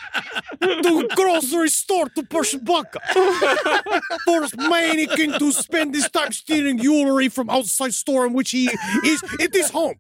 to grocery store to push buck. First mannequin to spend his time stealing jewelry from outside store in which he is at his home.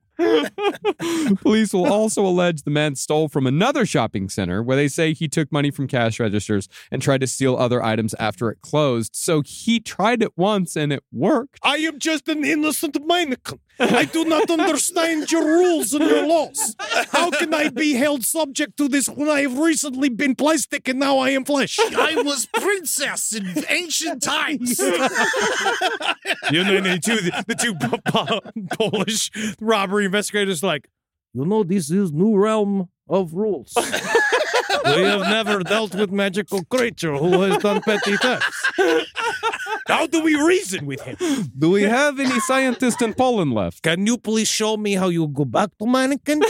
Police will also allege the man stole from another shopping center where they say he took money from cash registers and tried to steal other items after it closed. So he tried it once and it worked. I am just an innocent mannequin. I do not understand your rules and your laws. How can I be held subject to this when I have recently been plastic and now I am flesh? I was princess in ancient times. You know, the two, the two Polish robbery investigator's like, you know, this is new realm of rules. We have never dealt with magical creature who has done petty thefts. How do we reason with him? Do we have any scientists in Poland left? Can you please show me how you go back to mannequin?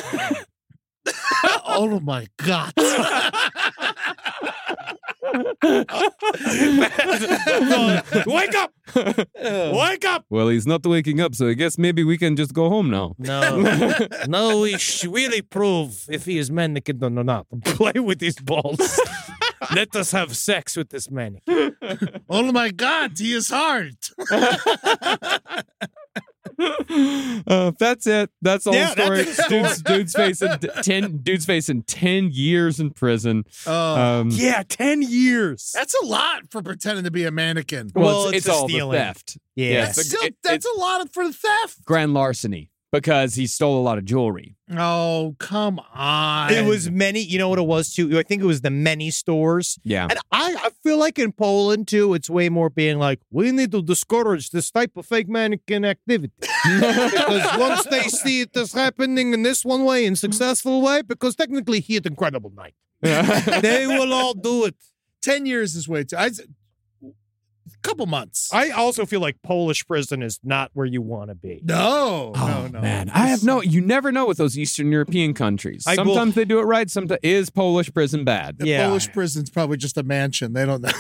Oh my God. Wake up! Wake up! Well, he's not waking up, so I guess maybe we can just go home now. No. No, we should really prove if he is mannequin or not. Play with these balls. Let us have sex with this mannequin. Oh my God, he is hard. Uh, that's it. That's the whole Yeah, story. that's the Dude's, dude's facing ten. Dude's facing ten years in prison. Oh, Um, Yeah, ten years. that's a lot for pretending to be a mannequin. well, Well, it's, it's it's the all stealing. the theft. Yeah. That's it's, still it- that's it's a lot for the theft. grand larceny because he stole a lot of jewelry. Oh, come on. It was many, you know what it was too? I think it was the many stores. Yeah. And I, I feel like in Poland too, it's way more being like, we need to discourage this type of fake mannequin activity. Because once they see it is happening in this one way, in successful way, because technically he had an incredible night. They will all do it. ten years is way too. I, a couple months. I also feel like Polish prison is not where you want to be. no, Oh, no, no. man, I have no. You never know with those Eastern European countries. I will- Sometimes they do it right. Sometimes is Polish prison bad? The Yeah. Polish prison's probably just a mansion. They don't know.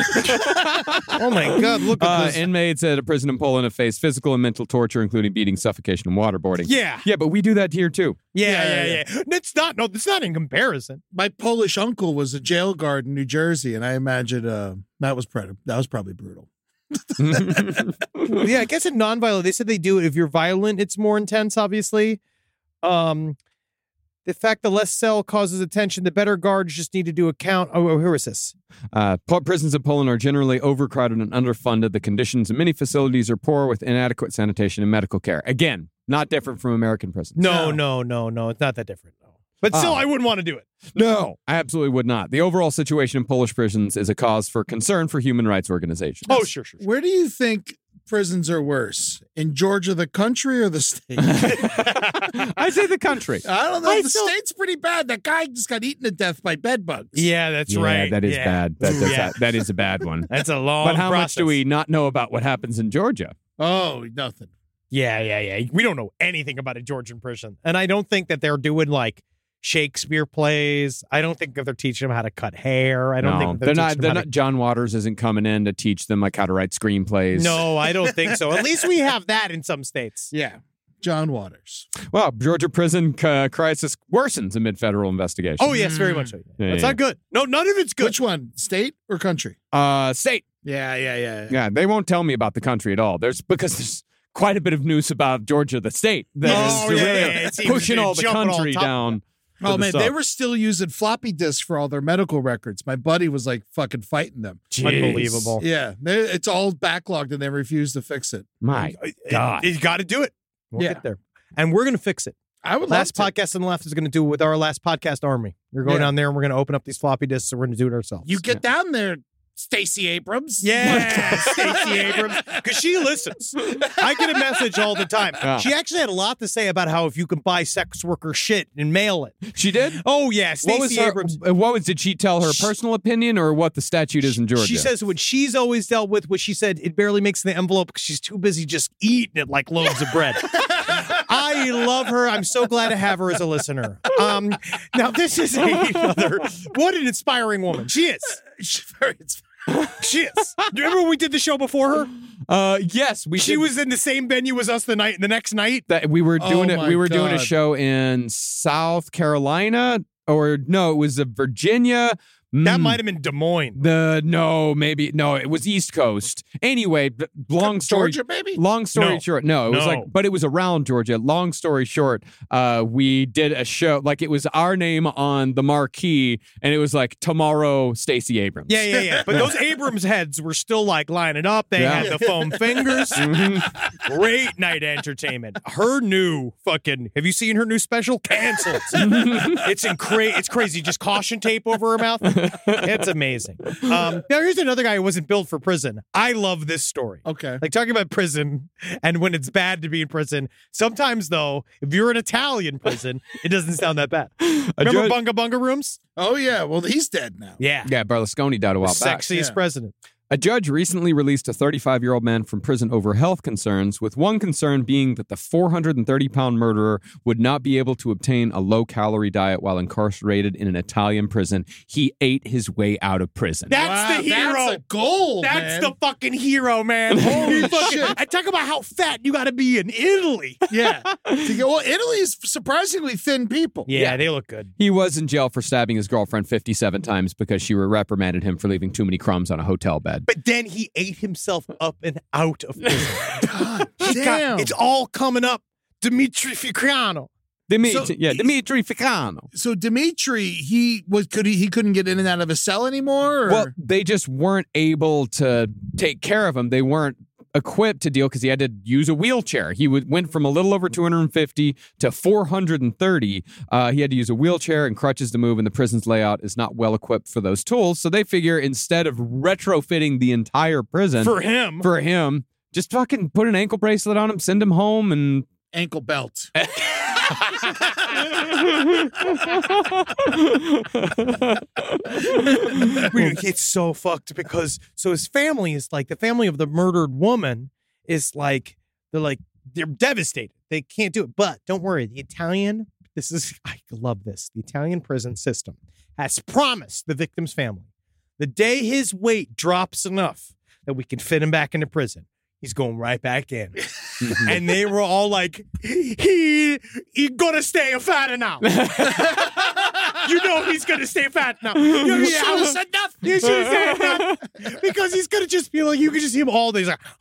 Oh my God, look at Uh, this. inmates at a prison in Poland have faced physical and mental torture, including beating, suffocation, and waterboarding. Yeah. yeah, but we do that here too. Yeah, Yeah, yeah, yeah, yeah. It's not, no, it's not in comparison. My Polish uncle was a jail guard in New Jersey, and I imagine uh, that was pretty, that was probably brutal. Yeah, I guess in nonviolent, they said they do it. If you're violent, it's more intense, obviously. Um, the fact the less cell causes attention, the better guards just need to do account. Oh, who is this? Uh, po- prisons in Poland are generally overcrowded and underfunded. The conditions in many facilities are poor with inadequate sanitation and medical care. Again, not different from American prisons. No, no, no, no. It's not that different. No. But still, Oh. I wouldn't want to do it. No, I absolutely would not. The overall situation in Polish prisons is a cause for concern for human rights organizations. Oh, sure, sure. sure. Where do you think prisons are worse? In Georgia, the country, or the state? I say the country. I don't know. I the still- state's pretty bad. That guy just got eaten to death by bed bugs. Yeah, that's Yeah, right. that is Yeah. bad. That, that's Yeah. a, that is a bad one. That's a long But how much process. do we not know about what happens in Georgia? Oh, nothing. Yeah, yeah, yeah. We don't know anything about a Georgian prison. And I don't think that they're doing like Shakespeare plays. I don't think that they're teaching them how to cut hair. I don't no, think that they're they're, not. teaching They're them how not. John Waters isn't coming in to teach them like how to write screenplays. to... No, I don't think so. At least we have that in some states. Yeah. John Waters. Well, Georgia prison uh, crisis worsens amid federal investigation. Oh, yes, very much so. Yeah, That's yeah. not good. No, none of it's good. Which one? State or country? Uh, state. Yeah, yeah, yeah. Yeah, they won't tell me about the country at all. There's because there's quite a bit of news about Georgia, the state, that Oh, is yeah, really yeah, yeah. It's even pushing all the jumping all country top of down. Oh for the man, they stuff. were still using floppy disks for all their medical records. My buddy was like fucking fighting them. Jeez. Unbelievable. Yeah, they, it's all backlogged and they refuse to fix it. My God. You got to do it. We'll Yeah. get there. And we're going to fix it. I would Last love to. podcast on the left is going to do it with our last podcast army. We're going Yeah. down there and we're going to open up these floppy disks and we're going to do it ourselves. You get down there, Stacey Abrams. Yeah, Stacey Abrams, because she listens. I get a message all the time. Yeah. She actually had a lot to say about how if you can buy sex worker shit and mail it. She did. Oh yeah, What was Stacey her, Abrams. What was? Did she tell her She- personal opinion or what the statute is in Georgia? She says what she's always dealt with, what she said, it barely makes the envelope because she's too busy just eating it like loaves of bread. I love her. I'm so glad to have her as a listener. Um, now, this is another, what an inspiring woman. She is. She's very inspiring. She is. Do you remember when we did the show before her? Uh, yes, we. She did- was in the same venue as us the night, the next night. that we were doing Oh it. my We were doing a God. show in South Carolina, or no, it was a Virginia. That Mm, might have been Des Moines. the no, maybe no, it was East Coast. Anyway, b- long story. Georgia, maybe? Long story No. short, no, it was No. like, but it was around Georgia. Long story short, uh, we did a show, like it was our name on the marquee, and it was like tomorrow, Stacey Abrams. Yeah, yeah, yeah. But those Abrams heads were still like lining up. They Yeah. had the foam fingers. Mhm. Great night entertainment. Her new fucking, have you seen her new special? Canceled. it's in cra- It's crazy. Just caution tape over her mouth. It's amazing. Um, now, here's another guy who wasn't built for prison. I love this story. Okay. Like talking about prison and when it's bad to be in prison. Sometimes, though, if you're in Italian prison, it doesn't sound that bad. Remember judge- Bunga Bunga Rooms? Oh, yeah. Well, he's dead now. Yeah. Yeah, Berlusconi died a while back. Sexiest Yeah. president. A judge recently released a thirty-five-year-old man from prison over health concerns, with one concern being that the four hundred thirty pound murderer would not be able to obtain a low-calorie diet while incarcerated in an Italian prison. He ate his way out of prison. That's Wow, the hero. That's a goal, That's man. the fucking hero, man. Holy He fucking- shit. I talk about how fat you got to be in Italy. Yeah. To get- well, Italy's surprisingly thin people. Yeah, they look good. He was in jail for stabbing his girlfriend fifty-seven times because she reprimanded him for leaving too many crumbs on a hotel bed. But then he ate himself up and out of prison. God He got- damn. it's all coming up. Dimitri Ficano. Dimitri, So- yeah, Dimitri Ficano. So Dimitri, he was could he he couldn't get in and out of a cell anymore? Or? Well, they just weren't able to take care of him. They weren't equipped to deal because he had to use a wheelchair. He would, went from a little over two hundred fifty to four hundred thirty. Uh, he had to use a wheelchair and crutches to move, and the prison's layout is not well equipped for those tools. So they figure instead of retrofitting the entire prison For him. for him, just fucking put an ankle bracelet on him, send him home, and ankle belt. It's so fucked because so his family is like the family of the murdered woman is like they're like they're devastated. They can't do it. But don't worry, the Italian, this is I love this. The Italian prison system has promised the victim's family the day his weight drops enough that we can fit him back into prison, he's going right back in. And they were all like, he he gonna stay a fatter now. You know he's gonna stay fat now. You should have said nothing. You should have said nothing. Because he's gonna just be like, you can just see him all day. He's like,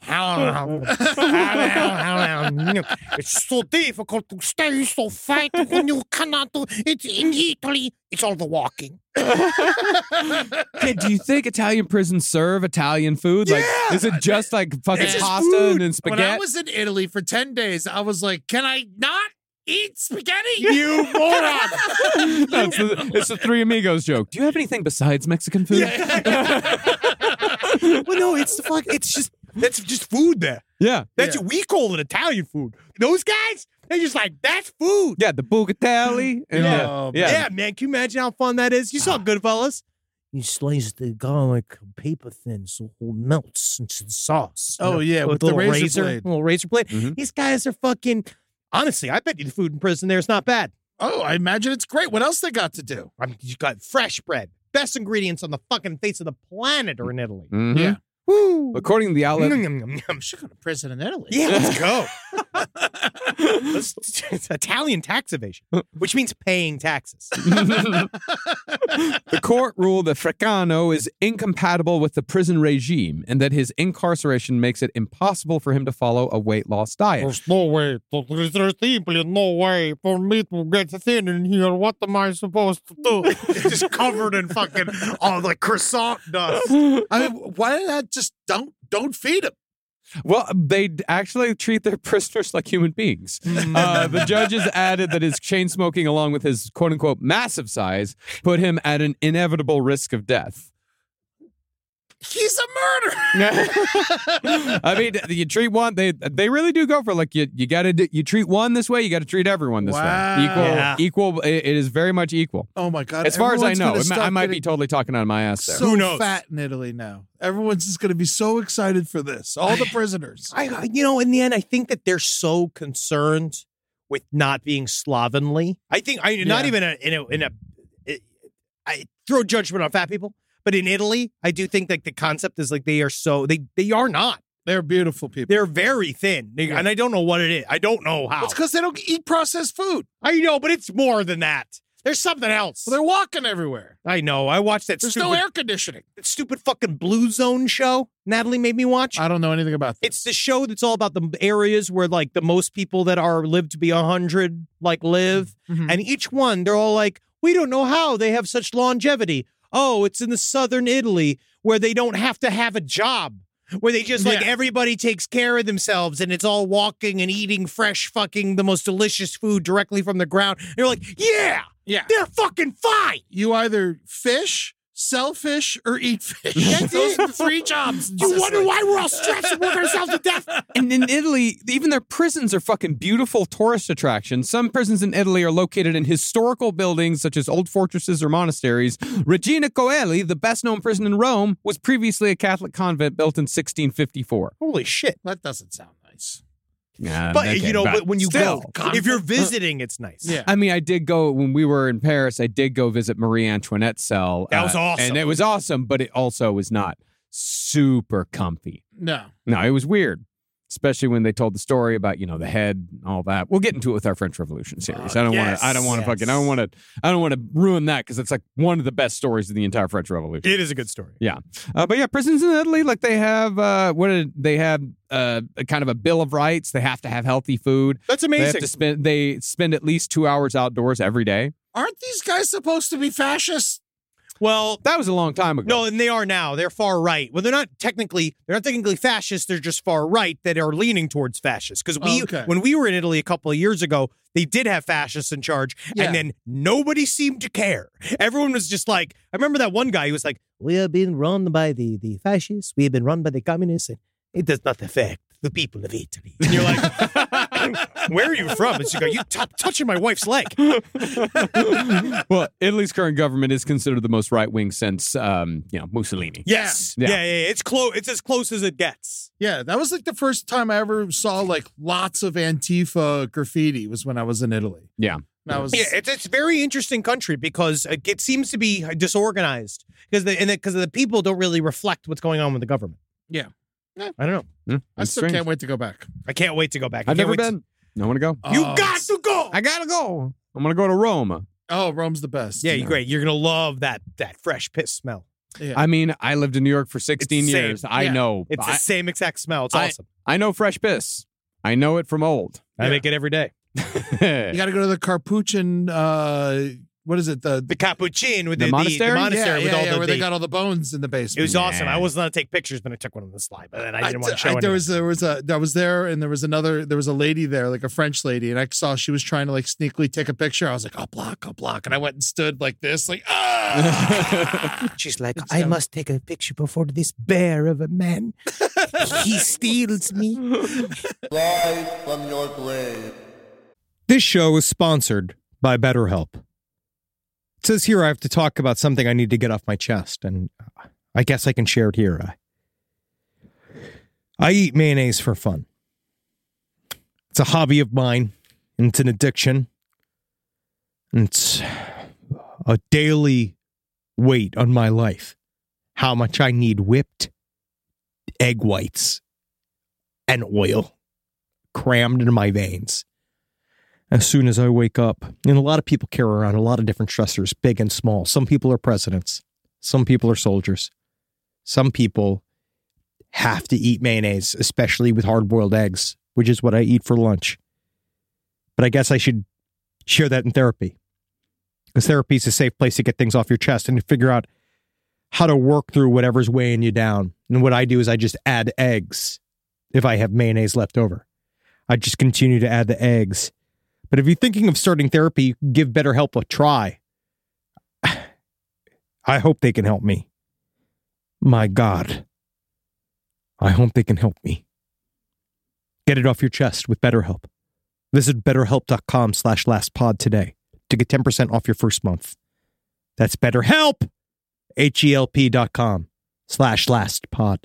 it's so difficult to stay so fat when you cannot do it in Italy. It's all the walking. yeah, do you think Italian prisons serve Italian food? Like, Yeah. is it just like fucking It's just pasta food. and then When I spaghetti? was in Italy for ten days, I was like, can I not eat spaghetti? You moron. No, it's, the, it's the Three Amigos joke. Do you have anything besides Mexican food? Well, no, it's the fuck. It's just that's just food there. Yeah. That's Yeah. what we call it Italian food. Those guys, they're just like, that's food. Yeah, the Bucatelli. And Yeah. the- Oh, yeah. Yeah, man. Can you imagine how fun that is? You saw Goodfellas. You slice the garlic paper thin so it melts into the sauce. Oh, yeah, with a the little razor razor, blade. little razor blade. Mhm. These guys are fucking. Honestly, I bet you the food in prison there is not bad. Oh, I imagine it's great. What else they got to do? I mean, you got fresh bread, best ingredients on the fucking face of the planet are in Italy. Mhm. Yeah. Woo. According to the outlet, Yum, yum, yum, yum. I should go to prison in Italy. Yeah, let's go. Let's- it's Italian tax evasion, which means paying taxes. the court ruled that Fracano is incompatible with the prison regime and that his incarceration makes it impossible for him to follow a weight loss diet. There's no way. There's simply no way for me to get thin in here. What am I supposed to do? Just covered in fucking all the croissant dust. I mean, why not just don't don't feed him? Well, they actually treat their prisoners like human beings. Uh, the judges added that his chain smoking, along with his quote unquote massive size, put him at an inevitable risk of death. He's a murderer. I mean, you treat one, they they really do go for like you you got to you treat one this way, you got to treat everyone this Wow. way. Equal, Yeah. equal. It, it is very much equal. Oh my god! As far as I Everyone's know, gonna it mi- I start might be getting totally talking out of my ass there. So Who knows? fat in Italy now. Everyone's just going to be so excited for this. All the prisoners. I, you know, in the end, I think that they're so concerned with not being slovenly. I think I not Yeah. even a, in a in a. It, I throw judgment on fat people, but in Italy, I do think like the concept is like they are so they they are not. They're beautiful people. They're very thin, They- and I don't know what it is. I don't know how. It's because they don't eat processed food. I know, but it's more than that. There's something else. So they're walking everywhere. I know. I watched that There's stupid, no air conditioning. that stupid fucking Blue Zone show Natalie made me watch. I don't know anything about this. It's the show that's all about the areas where like the most people that are live to be a hundred like live, Mhm. and each one they're all like, we don't know how they have such longevity. Oh, it's in the southern Italy where they don't have to have a job, where they just like Yeah. everybody takes care of themselves, and it's all walking and eating fresh fucking the most delicious food directly from the ground. And you're like, yeah, Yeah. they're fucking fine. You either fish, sell fish or eat fish. Those are the three jobs. You wonder why we're all stressed and work ourselves to death. And in Italy, even their prisons are fucking beautiful tourist attractions. Some prisons in Italy are located in historical buildings such as old fortresses or monasteries. Regina Coeli, the best-known prison in Rome, was previously a Catholic convent built in sixteen fifty-four. Holy shit. That doesn't sound nice. Yeah, But, okay, you know, but but when you still. go, if you're visiting, it's nice. Yeah. I mean, I did go, when we were in Paris, I did go visit Marie Antoinette's cell. That was awesome. And it was awesome, but it also was not super comfy. No. No, it was weird. Especially when they told the story about, you know, the head and all that. We'll get into it with our French Revolution series. I don't yes, want to. I don't want to yes. fucking. I don't want to. I don't want to ruin that because it's like one of the best stories of the entire French Revolution. It is a good story. Yeah, uh, but yeah, prisons in Italy, like they have. Uh, what did they have? Uh, a kind of a bill of rights. They have to have healthy food. That's They have amazing. to spend. They spend at least two hours outdoors every day. Aren't these guys supposed to be fascists? Well, That was a long time ago. no, and they are now. They're far right. Well, they're not technically. They're not technically fascists. They're just far right that are leaning towards fascists. Because we, Okay. when we were in Italy a couple of years ago, they did have fascists in charge, Yeah. and then nobody seemed to care. Everyone was just like, I remember that one guy who was like, "We have been run by the the fascists. We have been run by the communists, and it does not affect the people of Italy." And you're like, "Where are you from?" And she go, "You t- touching my wife's leg." Well, Italy's current government is considered the most right wing since, um, you know, Mussolini. Yes, Yeah. yeah, yeah, yeah. It's close. It's as close as it gets. Yeah, that was like the first time I ever saw like lots of Antifa graffiti was when I was in Italy. Yeah. That was Yeah, it's it's a very interesting country because uh, it seems to be disorganized because the and because the people don't really reflect what's going on with the government. Yeah. I don't know. Yeah, I it's still strange. can't wait to go back. I can't wait to go back. I I've can't never wait to- been. I want to go. You Oh, got it's- to go. I gotta go. I'm gonna go to Rome. Oh, Rome's the best. Yeah, you're great. You're gonna love that that fresh piss smell. Yeah. I mean, I lived in New York for sixteen It's the same. years. I Yeah. know. It's I, the same exact smell. It's I- awesome. I know fresh piss. I know it from old. I Yeah. make it every day. You got to go to the Carpuchin, uh, what is it? The, The Capuchin with The the, the monastery? the monastery yeah, with yeah, all yeah, the, where the they got all the bones in the basement. it was awesome. Yeah. I wasn't allowed to take pictures, but I took one on the slide. But then I didn't want to show I- anyone. there was there was a I was there and there was another there was a lady there, like a French lady, and I saw she was trying to like sneakily take a picture. I was like, I'll block, I'll block, and I went and stood like this, like ah. She's like, It's I done. must take a picture before this bear of a man. He steals me. Rise from your grave. This show is sponsored by BetterHelp. It says here I have to talk about something I need to get off my chest, and I guess I can share it here. I, I eat mayonnaise for fun. It's a hobby of mine, and it's an addiction. And it's a daily weight on my life. How much I need whipped egg whites and oil crammed into my veins as soon as I wake up. And a lot of people carry around a lot of different stressors, big and small. Some people are presidents. Some people are soldiers. Some people have to eat mayonnaise, especially with hard-boiled eggs, which is what I eat for lunch. But I guess I should share that in therapy. Because therapy is a safe place to get things off your chest and to figure out how to work through whatever's weighing you down. And what I do is I just add eggs if I have mayonnaise left over. I just continue to add the eggs. But if you're thinking of starting therapy, give BetterHelp a try. I hope they can help me. My God. I hope they can help me. Get it off your chest with BetterHelp. Visit betterhelp.com slash lastpod today to get ten percent off your first month. That's BetterHelp. H-E-L-P dot com slash lastpod.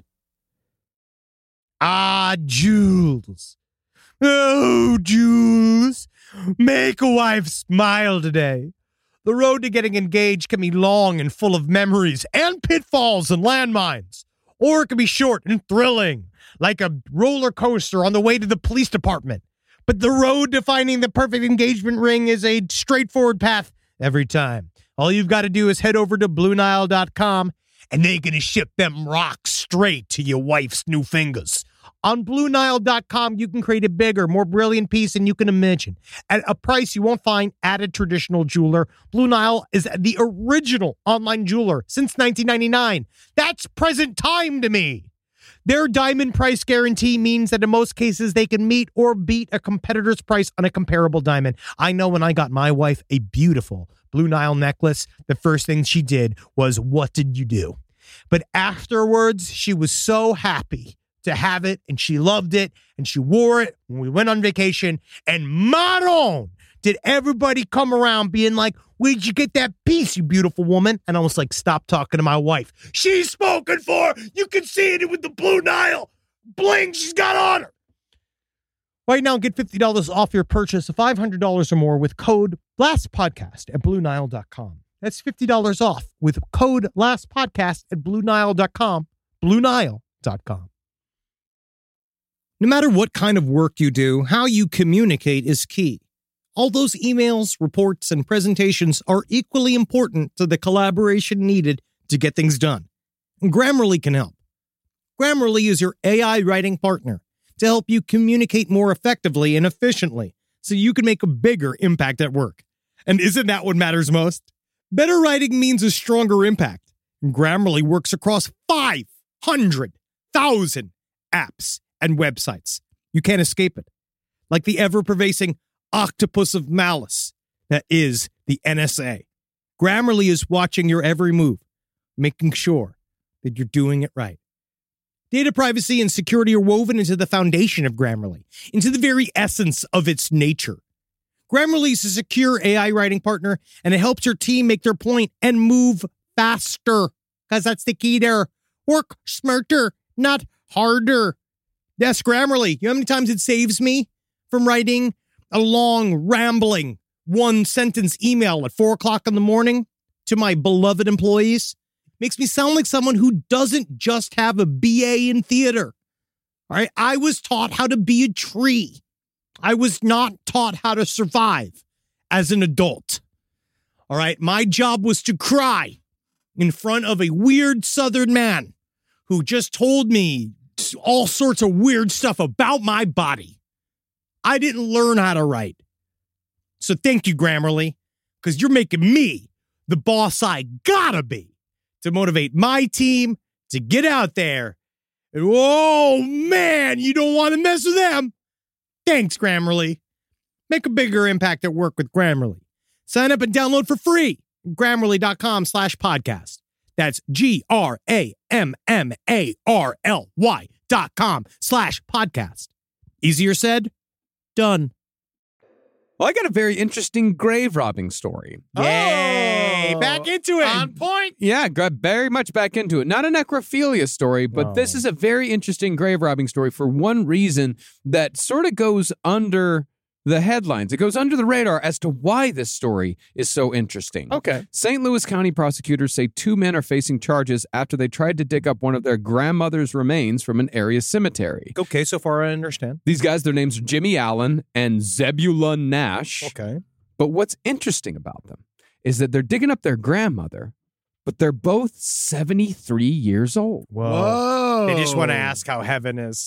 Ah, Jules. Oh, Jules. Make a wife smile today. The road to getting engaged can be long and full of memories and pitfalls and landmines. Or it can be short and thrilling, like a roller coaster on the way to the police department. But the road to finding the perfect engagement ring is a straightforward path every time. All you've got to do is head over to Blue Nile dot com, and they're going to ship them rocks straight to your wife's new fingers. On Blue Nile dot com, you can create a bigger, more brilliant piece than you can imagine. At a price you won't find at a traditional jeweler, Blue Nile is the original online jeweler since nineteen ninety-nine. That's present time to me. Their diamond price guarantee means that in most cases they can meet or beat a competitor's price on a comparable diamond. I know when I got my wife a beautiful Blue Nile necklace, the first thing she did was, "What did you do?" But afterwards, she was so happy to have it, and she loved it, and she wore it when we went on vacation. And maron, did everybody come around being like, "Where'd you get that piece, you beautiful woman?" And I was like, "Stop talking to my wife. She's spoken for. You can see it with the Blue Nile bling she's got on her." Right now, get fifty dollars off your purchase of five hundred dollars or more with code LASTPODCAST at Blue Nile dot com. That's fifty dollars off with code LASTPODCAST at Blue Nile dot com. Blue Nile dot com. No matter what kind of work you do, how you communicate is key. All those emails, reports, and presentations are equally important to the collaboration needed to get things done. And Grammarly can help. Grammarly is your A I writing partner to help you communicate more effectively and efficiently so you can make a bigger impact at work. And isn't that what matters most? Better writing means a stronger impact. And Grammarly works across five hundred thousand apps and websites. You can't escape it. Like the ever-pervasive octopus of malice that is the N S A. Grammarly is watching your every move, making sure that you're doing it right. Data privacy and security are woven into the foundation of Grammarly, into the very essence of its nature. Grammarly is a secure A I writing partner, and it helps your team make their point and move faster, because that's the key there. Work smarter, not harder. Yes, Grammarly. You know how many times it saves me from writing a long, rambling, one-sentence email at four o'clock in the morning to my beloved employees? Makes me sound like someone who doesn't just have a B A in theater. All right, I was taught how to be a tree. I was not taught how to survive as an adult. All right, my job was to cry in front of a weird Southern man who just told me all sorts of weird stuff about my body. I didn't learn how to write. So thank you, Grammarly, because you're making me the boss I gotta be to motivate my team to get out there. And, oh, man, you don't want to mess with them. Thanks, Grammarly. Make a bigger impact at work with Grammarly. Sign up and download for free. Grammarly.com slash podcast. That's G-R-A-M-M-A-R-L-Y dot com slash podcast. Easier said, done. Well, I got a very interesting grave robbing story. Yay! Oh, back into it. On point. Yeah, got very much back into it. Not a necrophilia story, but No. this is a very interesting grave robbing story for one reason that sort of goes under the headlines. It goes under the radar as to why this story is so interesting. Okay. Saint Louis County prosecutors say two men are facing charges after they tried to dig up one of their grandmother's remains from an area cemetery. Okay, so far I understand. These guys, their names are Jimmy Allen and Zebulon Nash. Okay. But what's interesting about them is that they're digging up their grandmother, but they're both seventy-three years old. Whoa. Whoa. They just want to ask how heaven is.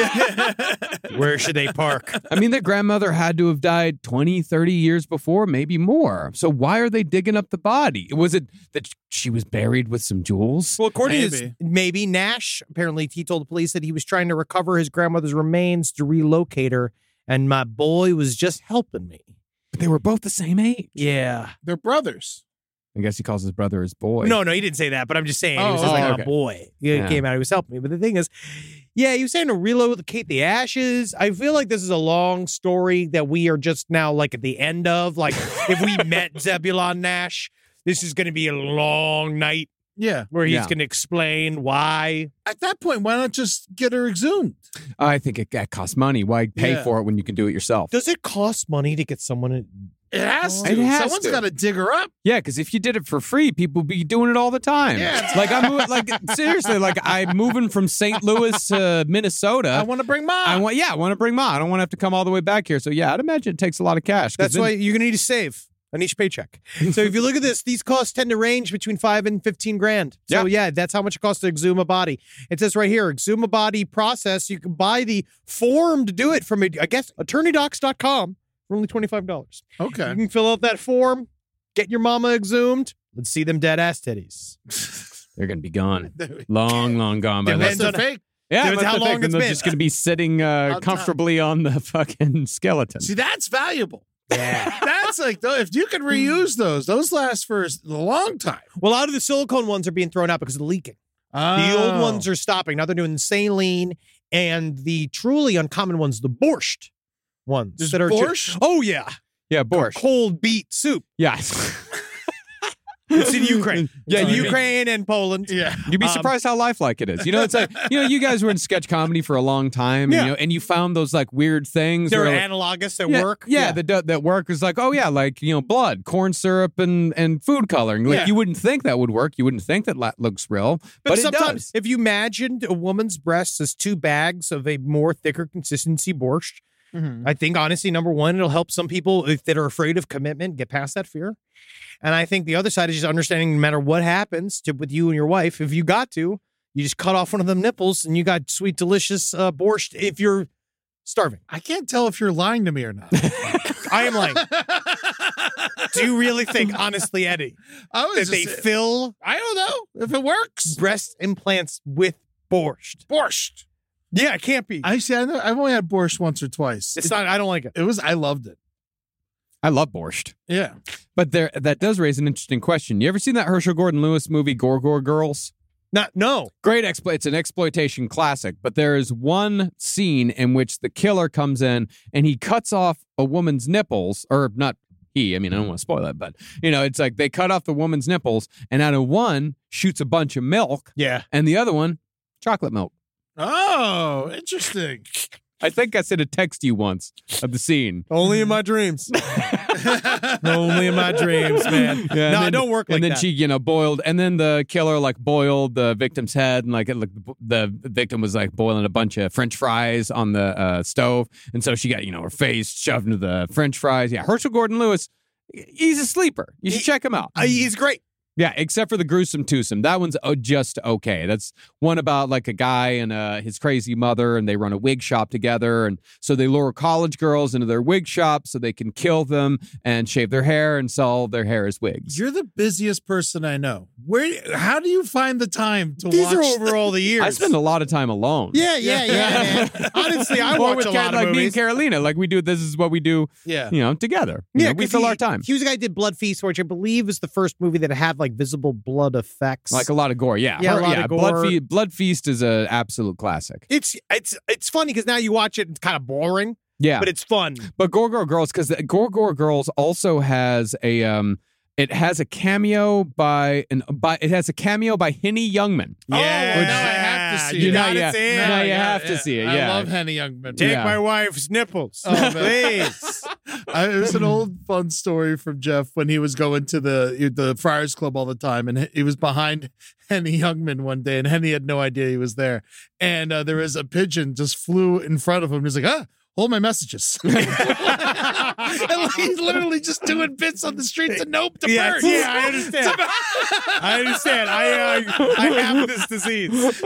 Where should they park? I mean, their grandmother had to have died twenty, thirty years before, maybe more. So why are they digging up the body? Was it that she was buried with some jewels? Well, according to Maybe. his, maybe Nash, apparently he told the police that he was trying to recover his grandmother's remains to relocate her, and my boy was just helping me. But they were both the same age. Yeah. They're brothers. I guess he calls his brother his boy. No, no, he didn't say that, but I'm just saying he was Oh, just oh, like okay. my boy. He Yeah. came out, he was helping me. But the thing is, yeah, he was saying to relocate the ashes. I feel like this is a long story that we are just now like at the end of. Like if we met Zebulon Nash, this is going to be a long night Yeah. where he's Yeah. going to explain why. At that point, why not just get her exhumed? I think it, it costs money. Why pay Yeah. for it when you can do it yourself? Does it cost money to get someone? In- It has to. It has Someone's to. got to dig her up. Yeah, because if you did it for free, people would be doing it all the time. Yeah. Like I'm mo- like seriously, like I'm moving from Saint Louis to Minnesota. I want to bring mom. I want, yeah, I want to bring Ma. I don't want to have to come all the way back here. So yeah, I'd imagine it takes a lot of cash. 'cause That's then- why you're going to need to save on each paycheck. So if you look at this, these costs tend to range between five and fifteen grand. So yeah, that's how much it costs to exhume a body. It says right here, exhume a body process. You can buy the form to do it from, I guess, attorney docs dot com for only twenty-five dollars. Okay. You can fill out that form, get your mama exhumed. Let's see them dead ass titties. they're gonna be gone, long, long gone by Unless then. Depends they're on- fake. Yeah, That's but how the long thing, it's they're been. just going to be sitting uh, On top. comfortably on the fucking skeleton. See, that's valuable. Yeah. That's like, though, if you can reuse those, those last for a long time. Well, a lot of the silicone ones are being thrown out because of the leaking. The old Oh. ones are stopping. Now they're doing the saline and the truly uncommon ones, the borscht ones. There's that are ju- borscht? oh, yeah. Yeah, borscht. Cold beet soup. Yeah. It's in Ukraine. Yeah, It's in you- Ukraine and Poland. Yeah. You'd be Um, surprised how lifelike it is. You know, it's like, you know, you guys were in sketch comedy for a long time, Yeah. and, you know, and you found those like weird things. They're where, like, analogous at yeah, work. Yeah, that do- that work is like, oh yeah, like, you know, blood, corn syrup, and and food coloring. Like Yeah. you wouldn't think that would work. You wouldn't think that la- looks real, but, But, it sometimes, does. if you imagined a woman's breasts as two bags of a more thicker consistency borscht, Mhm. I think honestly, number one, it'll help some people if that are afraid of commitment get past that fear. And I think the other side is just understanding no matter what happens to with you and your wife, if you got to, you just cut off one of them nipples and you got sweet, delicious uh, borscht if you're starving. I can't tell if you're lying to me or not. I am lying. Do you really think, honestly, Eddie, I that was they just, fill I don't know if it works. breast implants with borscht? Borscht. Yeah, it can't be. I see. I know, I've only had borscht once or twice. It's it, not. I don't like it. It was. I loved it. I love borscht, Yeah. but there that does raise an interesting question. You ever seen that Herschel Gordon Lewis movie Gorgor Girls? Not no. Great exploit. It's an exploitation classic, but there is one scene in which the killer comes in and he cuts off a woman's nipples, or not he. I mean, I don't want to spoil it, but you know, it's like they cut off the woman's nipples, and out of one shoots a bunch of milk, Yeah. and the other one chocolate milk. Oh, interesting. I think I sent a text you once of the scene. Only in my dreams. Only in my dreams, man. Yeah, and no, then- I don't work like and then that. she, you know, boiled, and then the killer like boiled the victim's head, and like, it, like the victim was like boiling a bunch of French fries on the uh, stove, and so she got, you know, her face shoved into the French fries. Yeah, Herschel Gordon Lewis, he's a sleeper. You should check him out. Uh, he's great. Yeah, except for the gruesome twosome. That one's oh, just okay. That's one about like a guy and uh, his crazy mother, and they run a wig shop together. And so they lure college girls into their wig shop so they can kill them and shave their hair and sell their hair as wigs. You're the busiest person I know. Where? How do you find the time to These watch? are over all the years. I spend a lot of time alone. Yeah, yeah, yeah. man. Honestly, I Or watch with a Car- lot like of me and movies. Carolina. Like we do, this is what we do, Yeah. you know, together. You know, we 'cause fill he- our time. He was the guy who did Blood Feast, which I believe is the first movie that had like visible blood effects. Like a lot of gore, yeah. Yeah, a Her- lot yeah. of Blood, gore. Fe- Blood Feast is an absolute classic. it's it's it's funny because now you watch it, it's kind of boring, Yeah, but it's fun. But Gore Gore Girls, because Gore Gore Girls also has a um, it has a cameo by an by it has a cameo by Henny Youngman. Oh, well, now I have to see you it. gotta yeah. see it. Now I you got have to see it, I yeah. love Henny Youngman. Take Yeah. my wife's nipples, Oh, man. please. I, it was an old fun story from Jeff when he was going to the the Friars Club all the time, and he was behind Henny Youngman one day, and Henny had no idea he was there. And uh, there was a pigeon just flew in front of him. He's like, "Ah, hold my messages." And like, he's literally just doing bits on the street to nope to Yeah, birds. yeah, I understand. I understand. I uh, I have this disease.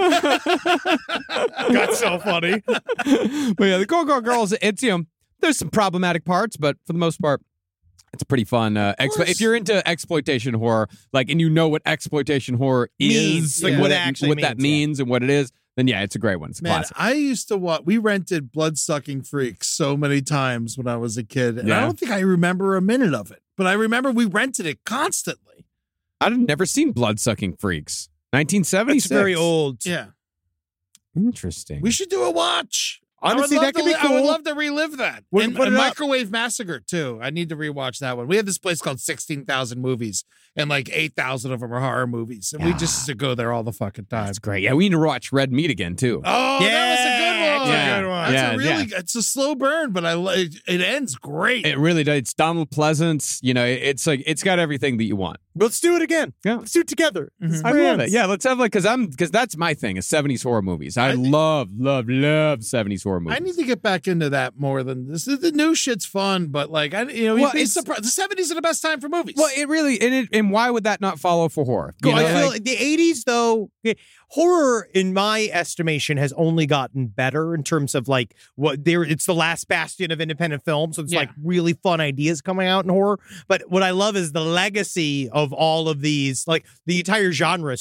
That's so funny. But yeah, the Gore Gore Girls, it's, you know, there's some problematic parts, but for the most part, it's a pretty fun. Uh, expo- if you're into exploitation horror, like, and you know what exploitation horror Means, is, like, and what it it- actually what that means, yeah. means and what it is, then yeah, it's a great one. It's a Man, classic. I used to watch. We rented Blood Sucking Freaks so many times when I was a kid, and I Yeah. don't think I remember a minute of it. But I remember we rented it constantly. I've never seen Blood Sucking Freaks. nineteen seventy-six. It's very old. Yeah, Interesting. we should do a watch. Honestly, I would that love could to be li- I would cool. love to relive that. We and can put and it up. Microwave Massacre too. I need to rewatch that one. We have this place called sixteen thousand Movies, and like eight thousand of them are horror movies, and we just used to go there all the fucking time. That's great. Yeah, we need to watch Red Meat again too. Oh, Yeah, that was a good one. that's a good That's one. Yeah, a really. It's a slow burn, but I li- it, it ends great. It really does. It's Donald Pleasance. You know, it- it's like it's got everything that you want. Let's do it again. Yeah. Let's do it together. Mhm. I love it. Yeah, let's have like because I'm because that's my thing is seventies horror movies. I, I think- love, love, love seventies horror movies. I need to get back into that more than this. The new shit's fun, but like I, you know, Well, you'd be it's- surprised. The seventies are the best time for movies. Well, it really and it, and why would that not follow for horror? You Well, know, I feel like- like the eighties, though, eh, horror, in my estimation, has only gotten better in terms of like what there. It's the last bastion of independent film, so it's Yeah. like really fun ideas coming out in horror. But what I love is the legacy of all of these. Like the entire genre is so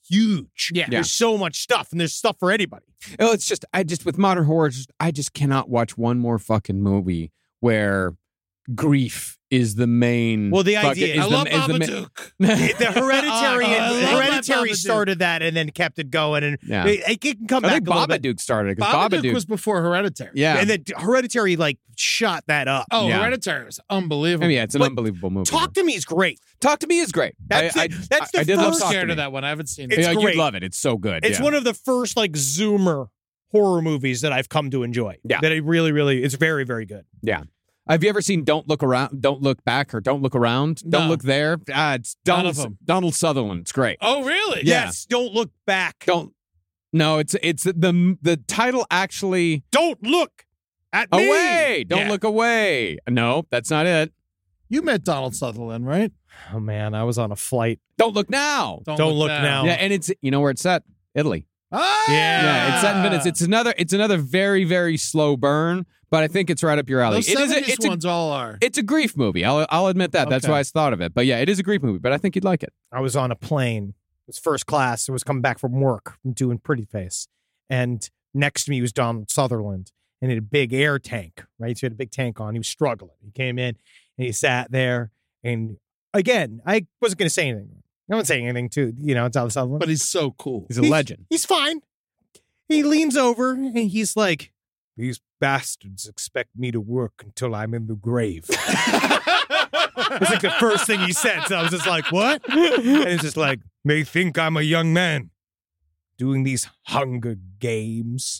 huge. Yeah. There's so much stuff, and there's stuff for anybody. Oh, it's just I just with modern horror, just, I just cannot watch one more fucking movie where grief is the main. Well, the fucking- idea- is I the, love is the main- Babadook. The Hereditary, I love that Hereditary Babadook. started that, and then kept it going, and Yeah. it, it can come I back think a little bit. Babadook started it because Babadook, Babadook, was before Hereditary. yeah. And then Hereditary like shot that up. Oh, Yeah. Hereditary is unbelievable. I mean, yeah, it's an But unbelievable movie. Talk to Me is great. Talk to Me is great. That's I, it. I, That's the I, I did love first- Talk I'm to scared Me. of that one. I haven't seen It's it. yeah, great. you'd love it. It's so good. It's yeah. one of the first like Zoomer horror movies that I've come to enjoy. Yeah. That it really, really, it's very, very good. Yeah. Have you ever seen Don't Look Around, Don't Look Back, or Don't Look Around? Don't No. Look There? Ah, it's None Donald, of 'em. Donald Sutherland. It's great. Oh, really? Yeah. Yes. Don't look back. Don't. No, it's it's the the title actually. Don't look at me. Away. Don't Yeah. look away. No, that's not it. You met Donald Sutherland, right? Oh man, I was on a flight. Don't look now. Don't look now. Yeah, and it's you know where it's set? Italy. Ah! Yeah, it's set in Venice. It's another it's another very very slow burn, but I think it's right up your alley. Those It is a, seventies it's a, ones all are. it's a grief movie. I'll I'll admit that. That's Okay. why I thought of it. But yeah, it is a grief movie. But I think you'd like it. I was on a plane. It was first class. I was coming back from work from doing Pretty Face. And next to me was Donald Sutherland. And he had a big air tank, right? So he had a big tank on. He was struggling. He came in and he sat there. And again, I wasn't going to say anything. I wasn't saying anything to, you know, Donald Sutherland. But he's so cool. He's a legend. He's fine. He leans over and he's like, these bastards expect me to work until I'm in the grave. It's like the first thing he said. So I was just like, what? And he's just like, they think I'm a young man doing these Hunger Games.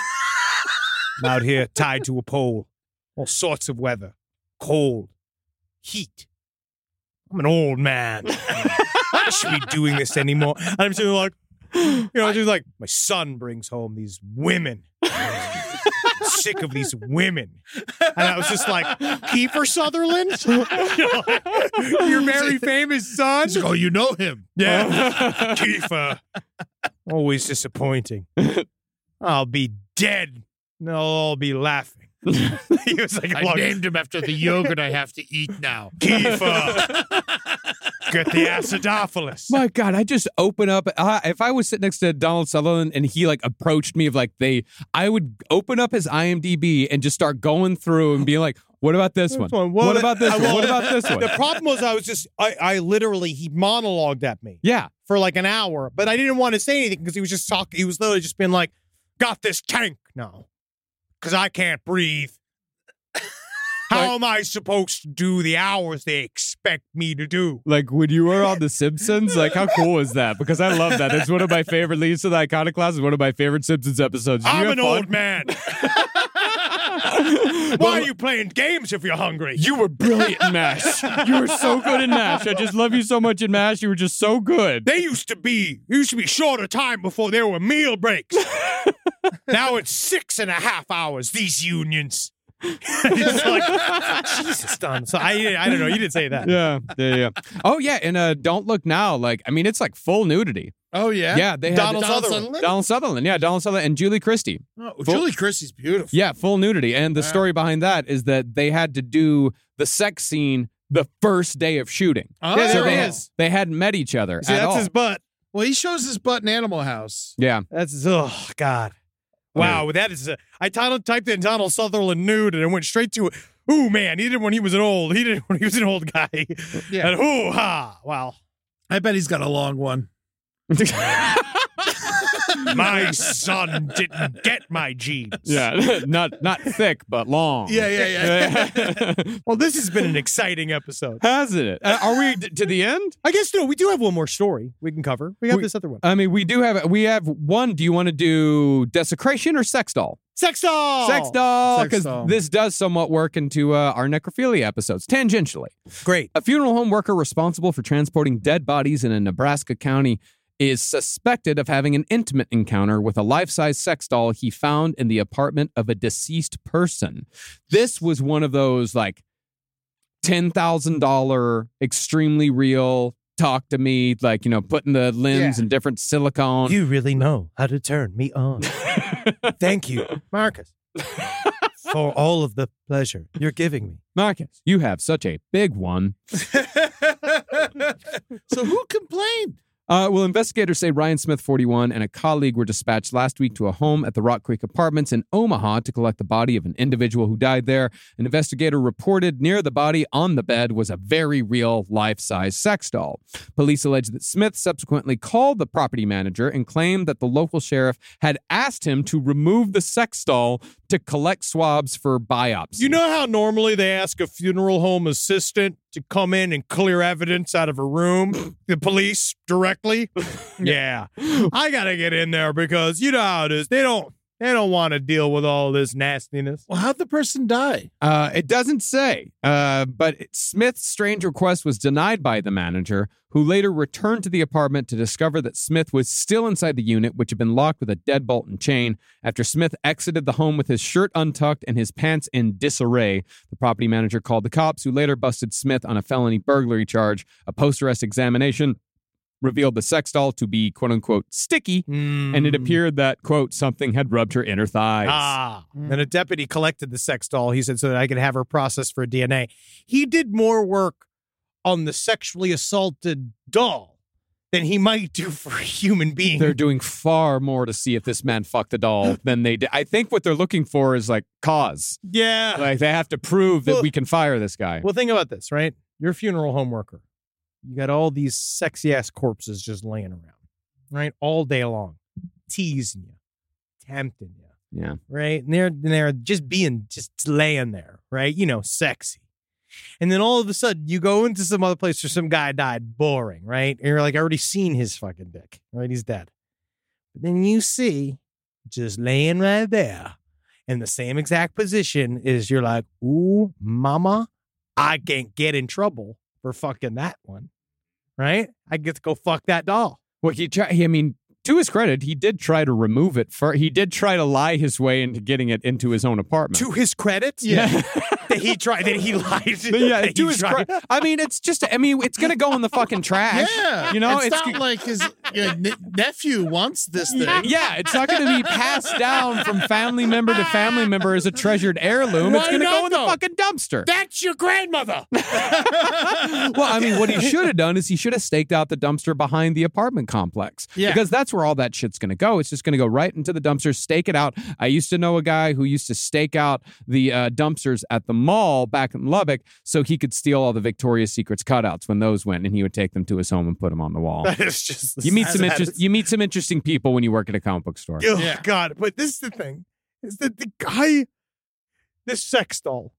I'm out here tied to a pole. All sorts of weather. Cold. Heat. I'm an old man. I shouldn't be doing this anymore. And I'm sitting like, you know, just like, my son brings home these women. I'm sick of these women. And I was just like, Kiefer Sutherland? Your very famous son? He's like, oh, you know him. Yeah. Kiefer. Always disappointing. I'll be dead. They'll all be laughing. He was like, I look, named him after the yogurt I have to eat now. Kiefer. Get the acidophilus. My God, I just open up. Uh, if I was sitting next to Donald Sutherland and he like approached me of like they, I would open up his I M D B and just start going through and being like, what about this one? one. What Well, about this I- one? What about this one? The problem was I was just, I, I literally, he monologued at me Yeah. for like an hour, but I didn't want to say anything because he was just talking. He was literally just being like, got this tank now because I can't breathe. How am I supposed to do the hours they expect me to do? Like when you were on The Simpsons, like how cool is that? Because I love that. It's one of my favorite leads to the Iconoclast. Is one of my favorite Simpsons episodes. Did you I'm have an fun? old man. Why are you playing games if you're hungry? You were brilliant in MASH. You were so good in MASH. I just love you so much in MASH. You were just so good. They used to be used to be shorter time before there were meal breaks. Now it's six and a half hours. These unions. It's like Jesus, Don. So I I don't know. You didn't say that. Yeah, yeah, yeah. Oh yeah, and uh, Don't Look Now. Like I mean, it's like full nudity. Oh, yeah? Yeah, they had Donald Sutherland. Donald Sutherland. Yeah, Donald Sutherland and Julie Christie. Oh, Full- Julie Christie's beautiful. Yeah, full nudity. And the Wow. story behind that is that they had to do the sex scene the first day of shooting. Oh, Yeah, So there they, it is. they hadn't met each other See, at that's all. his butt. Well, he shows his butt in Animal House. Yeah. That's oh God. Wow, that is. A, I titled, typed in Donald Sutherland nude, and it went straight to. Ooh man, he did it when he was an old. He did it when he was an old guy. Yeah. And ooh ha! Wow. I bet he's got a long one. My son didn't get my genes. Yeah, not not thick, but long. Yeah, yeah, yeah. Well, this has been an exciting episode. Hasn't it? Uh, are we d- to the end? I guess no, we do have one more story we can cover. We have We- this other one. I mean, we do have we have one. Do you want to do desecration or sex doll? Sex doll. Sex doll, Sex because doll. this does somewhat work into uh, our necrophilia episodes tangentially. Great. A funeral home worker responsible for transporting dead bodies in a Nebraska county is suspected of having an intimate encounter with a life-size sex doll he found in the apartment of a deceased person. This was one of those like ten thousand dollars extremely real talk to me, like, you know, putting the limbs Yeah. in different silicone. You really know how to turn me on. Thank you, Marcus, for all of the pleasure you're giving me. Marcus, you have such a big one. So who complained? Uh, well, investigators say Ryan Smith, forty-one, and a colleague were dispatched last week to a home at the Rock Creek Apartments in Omaha to collect the body of an individual who died there. An investigator reported near the body on the bed was a very real life-size sex doll. Police allege that Smith subsequently called the property manager and claimed that the local sheriff had asked him to remove the sex doll to collect swabs for biopsy. You know how normally they ask a funeral home assistant to come in and clear evidence out of a room? The police directly? Yeah. I got to get in there because you know how it is. They don't they don't want to deal with all this nastiness. Well, how'd the person die? Uh, it doesn't say, uh, but Smith's strange request was denied by the manager, who later returned to the apartment to discover that Smith was still inside the unit, which had been locked with a deadbolt and chain. After Smith exited the home with his shirt untucked and his pants in disarray, the property manager called the cops, who later busted Smith on a felony burglary charge. A post-arrest examination revealed the sex doll to be, quote-unquote, sticky, Mm. and it appeared that, quote, something had rubbed her inner thighs. Ah. And a deputy collected the sex doll, he said, so that I could have her processed for D N A. He did more work on the sexually assaulted doll than he might do for a human being. They're doing far more to see if this man fucked a doll than they did. I think what they're looking for is, like, cause. Yeah. Like, they have to prove that Well- we can fire this guy. Well, think about this, right? You're a funeral home worker. You got all these sexy-ass corpses just laying around, right? All day long, teasing you, tempting you, yeah. right? And they're, and they're just being, just laying there, right? You know, sexy. And then all of a sudden, you go into some other place where some guy died, boring, right? And you're like, I already seen his fucking dick, right? He's dead. But then you see, just laying right there, in the same exact position, is you're like, ooh, mama, I can't get in trouble for fucking that one, right? I get to go fuck that doll. Well, he, try, he, I mean, to his credit, he did try to remove it. For, he did try to lie his way into getting it into his own apartment. To his credit, Yeah. that he tried, that he lied. yeah, that to he his tried- credit. I mean, it's just, I mean, it's going to go in the fucking trash. Yeah. You know, it's, it's not like his uh, ne- nephew wants this thing. Yeah, it's not going to be passed down from family member to family member as a treasured heirloom. It's Why going to not, go in the though? fucking dumpster. That's your grandmother. Well, I mean, what he should have done is he should have staked out the dumpster behind the apartment complex. Yeah. Because that's where all that shit's going to go. It's just going to go right into the dumpster, stake it out. I used to know a guy who used to stake out the uh, dumpsters at the mall back in Lubbock so he could steal all the Victoria's Secrets cutouts when those went, and he would take them to his home and put them on the wall. That is just the You meet sad- some that interest, is- you meet some interesting people when you work at a comic book store. Oh, Yeah. God. But this is the thing, is that the guy, this sex doll,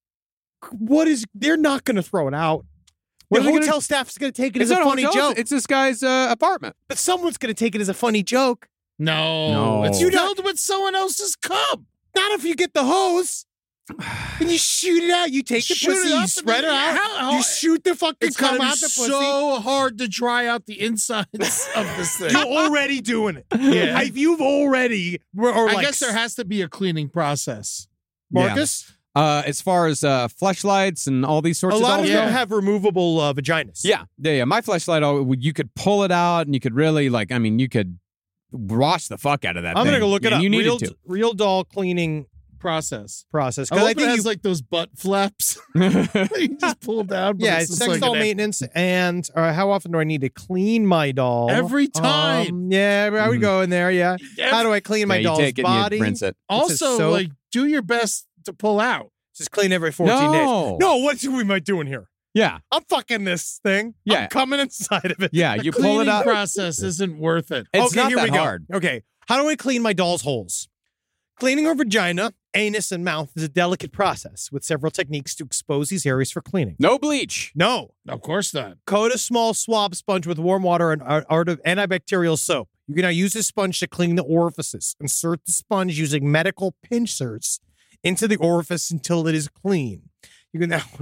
what is, they're not going to throw it out. What The are they gonna- hotel staff is going to take it It's as a not a funny hotel, joke. It's this guy's uh, apartment. But someone's going to take it as a funny joke. No, No. it's You filled with someone else's cum. Not if you get the hose. And you shoot it out. You take the Shoot it pussy, up you and spread it then- out. how- how- you shoot the fucking It's gonna cum be out the pussy. so hard to dry out the insides of this thing. You're already doing it. Yeah. If you've already, or I like, guess there has to be a cleaning process. Marcus, Uh, as far as uh, fleshlights and all these sorts a of lot of dolls them go, have removable uh, vaginas. Yeah, yeah, yeah. My fleshlight, oh, you could pull it out, and you could really, like, I mean, you could wash the fuck out of that. I'm thing. gonna go look it And up. You needed real, to. real doll cleaning Process. process. I Because hope I, it think has you, like those butt flaps. you just pull down. But yeah, it's it's just sex like doll an- maintenance. And uh, how often do I need to clean my doll? Every time. Um, yeah, I would Mhm. go in there. Yeah. How do I clean my yeah, you doll's take it body? and you rinse it. Also, soap. like, do your best to pull out. Just clean every fourteen No. days. No, what am I doing here? Yeah, I'm fucking this thing. Yeah. I'm coming inside of it. yeah. The You pull it cleaning out. process isn't worth it. It's okay, not here that we go. hard. Okay. How do I clean my doll's holes? Cleaning her vagina, anus, and mouth is a delicate process with several techniques to expose these areas for cleaning. No bleach. No. Of course not. Coat a small swab sponge with warm water and art of antibacterial soap. You can now use this sponge to clean the orifices. Insert the sponge using medical pincers into the orifice until it is clean. You can now.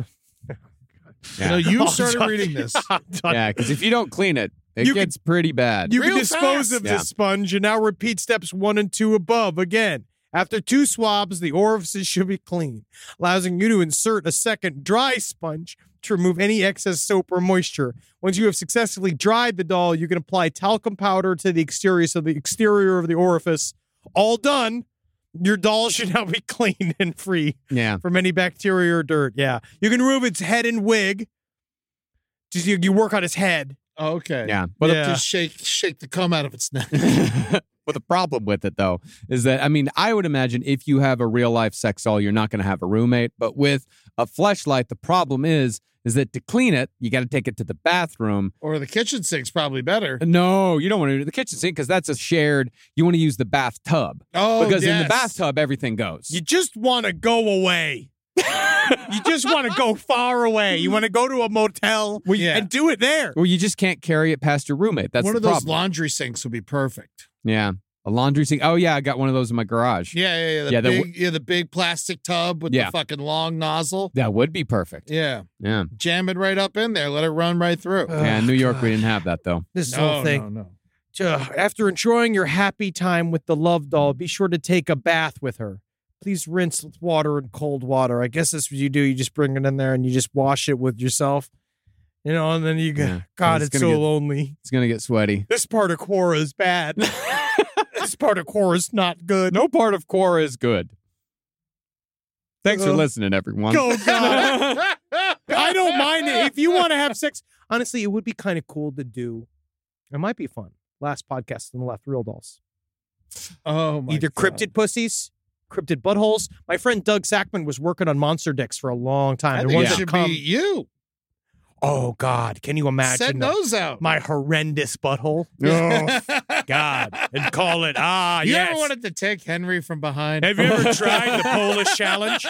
You know, you I'm started done. reading this. I'm done. Yeah, because if you don't clean it, it You gets pretty bad. You can Real dispose fast. of Yeah. the sponge and now repeat steps one and two above again. After two swabs, the orifices should be clean, allowing you to insert a second dry sponge to remove any excess soap or moisture. Once you have successfully dried the doll, you can apply talcum powder to the exterior of the exterior of the orifice. All done. Your doll should now be clean and free yeah. from any bacteria or dirt. Yeah. You can remove its head and wig. Just you, you work on its head. Oh, okay. Yeah. But Yeah. Just shake shake the cum out of its neck. But the problem with it, though, is that, I mean, I would imagine if you have a real life sex doll, you're not going to have a roommate. But with a fleshlight, the problem is, is that to clean it, you got to take it to the bathroom. Or the kitchen sink's probably better. No, you don't want to do the kitchen sink because that's a shared. You want to use the bathtub. Oh, Because in the yes. bathtub, everything goes. You just want to go away. You just want to go far away. You want to go to a motel Yeah. and do it there. Well, you just can't carry it past your roommate. That's One the of those problem. laundry sinks would be perfect. Yeah. A laundry sink. Oh, yeah. I got one of those in my garage. Yeah, yeah, yeah. The Yeah, the big, w- yeah, the big plastic tub with Yeah. the fucking long nozzle. That would be perfect. Yeah, Yeah. jam it right up in there. Let it run right through. Yeah. In New York, we didn't have that, though. This no, whole thing. no, no. Uh, after enjoying your happy time with the love doll, be sure to take a bath with her. Please rinse with water and cold water. I guess that's what you do. You just bring it in there and you just wash it with yourself. You know, and then you go, Yeah. God, It's it's, gonna so get- lonely. It's going to get sweaty. This part of Quora is bad. This part of Quora is not good. No part of Quora is good. Thanks for Uh, listening, everyone. Oh, God. I don't mind it. If you want to have sex, honestly, it would be kind of cool to do. It might be fun. Last podcast on the left, real dolls. Oh my Either God. cryptid pussies, cryptid buttholes. My friend Doug Sackman was working on monster dicks for a long time. I The think ones it that should come- be you. Oh God, can you imagine Send the- those out. my horrendous butthole? Oh, God, and call it ah you yes. ever wanted to take Henry from behind? Have you ever tried the Polish challenge?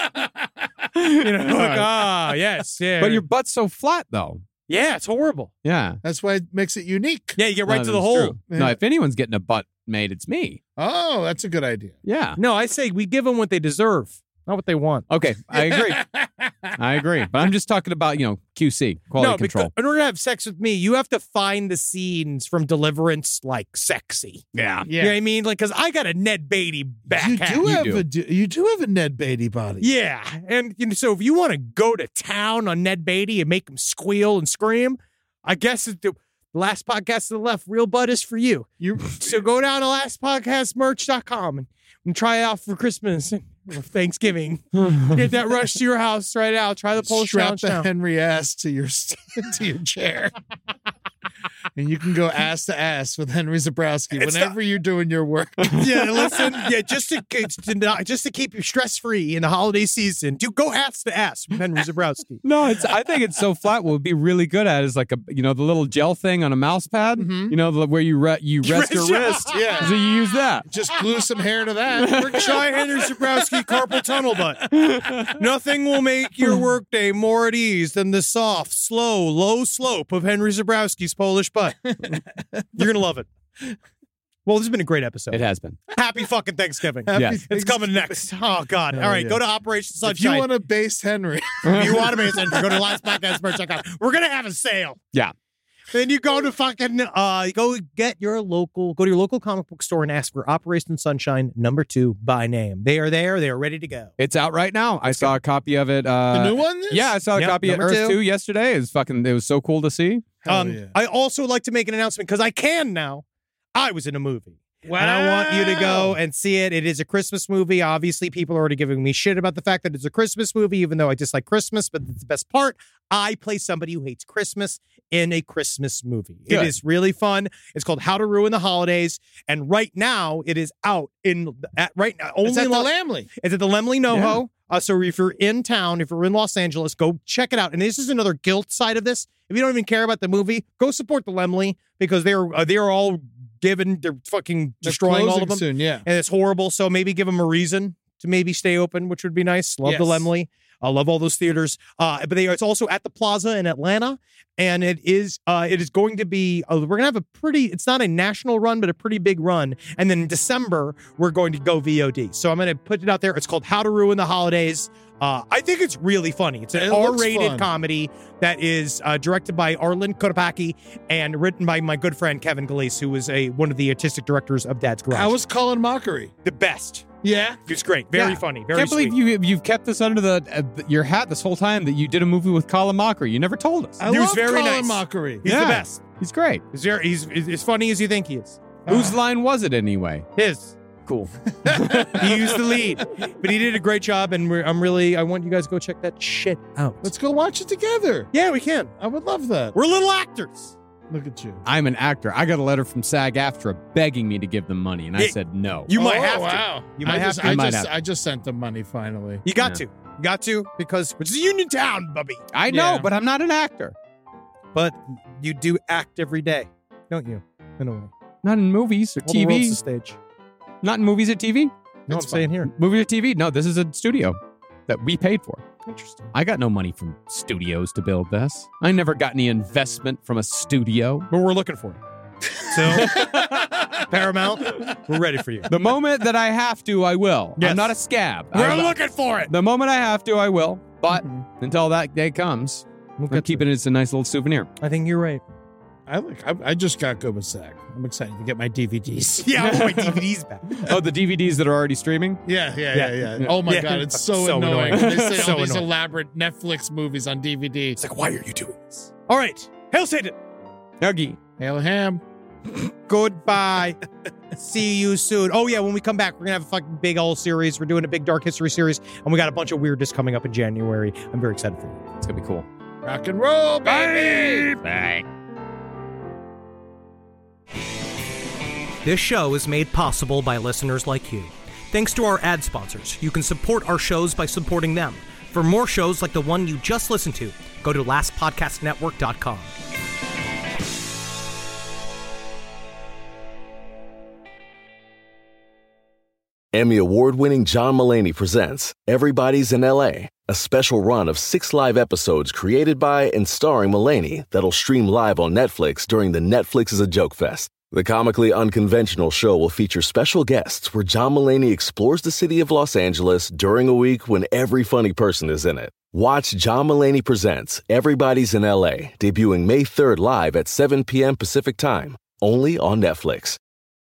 You know, like, ah yes, yeah. But your butt's so flat, though. yeah, it's horrible. Yeah. That's why it makes it unique. Yeah, you get right No, to the that's hole. true. No, if anyone's getting a butt made, it's me. Oh, that's a good idea. Yeah. No, I say we give them what they deserve, not what they want. Okay. I agree. I agree. But I'm just talking about, you know, Q C, quality no, control. because in order to have sex with me, you have to find the scenes from Deliverance like sexy. Yeah. You know what I mean? Like, because I got a Ned Beatty back. You hat. do have do. a do- you do have a Ned Beatty body. Yeah, and you know, so if you want to go to town on Ned Beatty and make him squeal and scream, I guess it's the last podcast to the left, Real Bud is for you. You So go down to last podcast merch dot com and, and try it out for Christmas or Thanksgiving. Get that rush to your house right now. Try the Polish strap challenge the now. Henry ass to your to your chair, and you can go ass to ass with Henry Zabrowski It's whenever you're doing your work. Yeah, listen. Yeah, just to, to not, just to keep you stress free in the holiday season, do go ass to ass with Henry Zabrowski. No, it's. I think it's so flat. What would be really good at is like a, you know, the little gel thing on a mouse pad. You know, the, where you re- you rest your wrist. Yeah. So you use that. Just glue some hair to that. We're Try Henry Zabrowski carpal tunnel butt. Nothing will make your workday more at ease than the soft, slow, low slope of Henry Zabrowski's Polish butt. You're gonna love it. Well, this has been a great episode. It has been. Happy fucking Thanksgiving. Yes. It's coming next. Oh God! Oh, All right, yeah. go to Operation If you Sunshine. want to base Henry, If you want to be go to last podcast merch dot com. We're gonna have a sale. Yeah. Then you go to fucking uh you go get your local go to your local comic book store and ask for Operation Sunshine number two by name. They are there, they are ready to go. It's out right now. I saw a copy of it. Uh, the new one. is? Yeah, I saw a Yep, copy of number Earth two. two yesterday. It was fucking. It was so cool to see. Hell um yeah. I also like to make an announcement because I can now. I was in a movie. And I want you to go and see it. It is a Christmas movie. Obviously, people are already giving me shit about the fact that it's a Christmas movie, even though I dislike Christmas, but it's the best part. I play somebody who hates Christmas in a Christmas movie. Good. It is really fun. It's called How to Ruin the Holidays. And right now, it is out in at right now. Only It's at in the Lo- Lamley. It's at the Lemley NoHo. Uh, so if you're in town, if you're in Los Angeles, go check it out. And this is another guilt side of this. If you don't even care about the movie, go support the Lemley because they're uh, they're all given, they're fucking They're destroying all closing of them. soon. Yeah. And it's horrible. So maybe give them a reason to maybe stay open, which would be nice. Love the Yes. Lemley. I love all those theaters. Uh, but they, it's also at the Plaza in Atlanta. And it is uh, it is going to be, uh, we're going to have a pretty, it's not a national run, but a pretty big run. And then in December, we're going to go V O D. So I'm going to put it out there. It's called How to Ruin the Holidays. Uh, I think it's really funny. It's an It looks R-rated fun. comedy that is uh, directed by Arlen Kodapaki and written by my good friend Kevin Galise, who is a one of the artistic directors of Dad's Garage. How was Colin Mockery? the best. Yeah. It's great. Very Yeah. funny. Very Can't sweet. believe you you've kept this under the uh, your hat this whole time that you did a movie with Colin Mockery. You never told us. I He was love very Colin nice. Mockery. He's Yeah. the best. He's great. He's very, he's, he's as funny as you think he is. Whose line was it anyway? His. Cool. He used the lead, but he did a great job, and we're, I'm really, I want you guys to go check that shit out. Let's go watch it together. Yeah, we can. I would love that. We're little actors. Look at you. I'm an actor. I got a letter from SAG-AFTRA begging me to give them money, and I Yeah. said no. You might Oh, have to. wow. You might I have just, to. I You might just, have I just sent them money finally. You got Yeah. to. You got to because it's Union Town, Bubby. I know, Yeah. but I'm not an actor. But you do act every day, don't you? In a way. Not in movies or Well, the T world's V. the stage. Not in movies or T V. No, I'm saying here. Movie or T V? No, this is a studio that we paid for. Interesting. I got no money from studios to build this. I never got any investment from a studio. But we're looking for it. So, Paramount, we're ready for you. The moment that I have to, I will. Yes. I'm not a scab. We're I'm- looking for it. The moment I have to, I will. But Mhm. until that day comes, We'll I'm get to keeping it as a nice little souvenir. I think you're right. I like. I, I just got good with SAG. I'm excited to get my D V Ds. Yeah, I want my D V Ds back. Oh, the D V Ds that are already streaming? Yeah, yeah, Yeah. yeah, yeah. Oh my Yeah. god, it's so, So annoying. annoying. They say So all these annoying. elaborate Netflix movies on D V D. It's like, why are you doing this? All right. Hail Satan. Nuggy. Hail ham. Goodbye. See you soon. Oh, yeah, when we come back, we're going to have a fucking big old series. We're doing a big Dark History series, and we got a bunch of weirdness coming up in January. I'm very excited for you. It's going to be cool. Rock and roll, baby. Bye. This show is made possible by listeners like you. Thanks to our ad sponsors, you can support our shows by supporting them. For more shows like the one you just listened to, go to last podcast network dot com. Emmy award-winning John Mulaney presents Everybody's in L A, a special run of six live episodes created by and starring Mulaney that'll stream live on Netflix during the Netflix is a Joke Fest. The comically unconventional show will feature special guests where John Mulaney explores the city of Los Angeles during a week when every funny person is in it. Watch John Mulaney Presents Everybody's in L A, debuting May third live at seven p.m. Pacific Time, only on Netflix.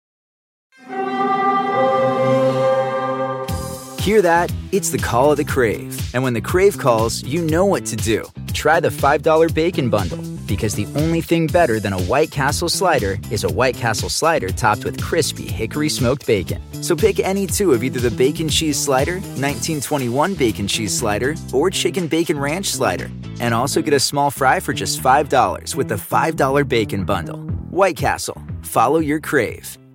Hear that? It's the call of the Crave. And when the Crave calls, you know what to do. Try the five dollar Bacon Bundle, because the only thing better than a White Castle slider is a White Castle slider topped with crispy hickory smoked bacon. So pick any two of either the Bacon Cheese Slider, nineteen twenty-one Bacon Cheese Slider, or Chicken Bacon Ranch Slider. And also get a small fry for just five dollars with the five dollar Bacon Bundle. White Castle. Follow your Crave.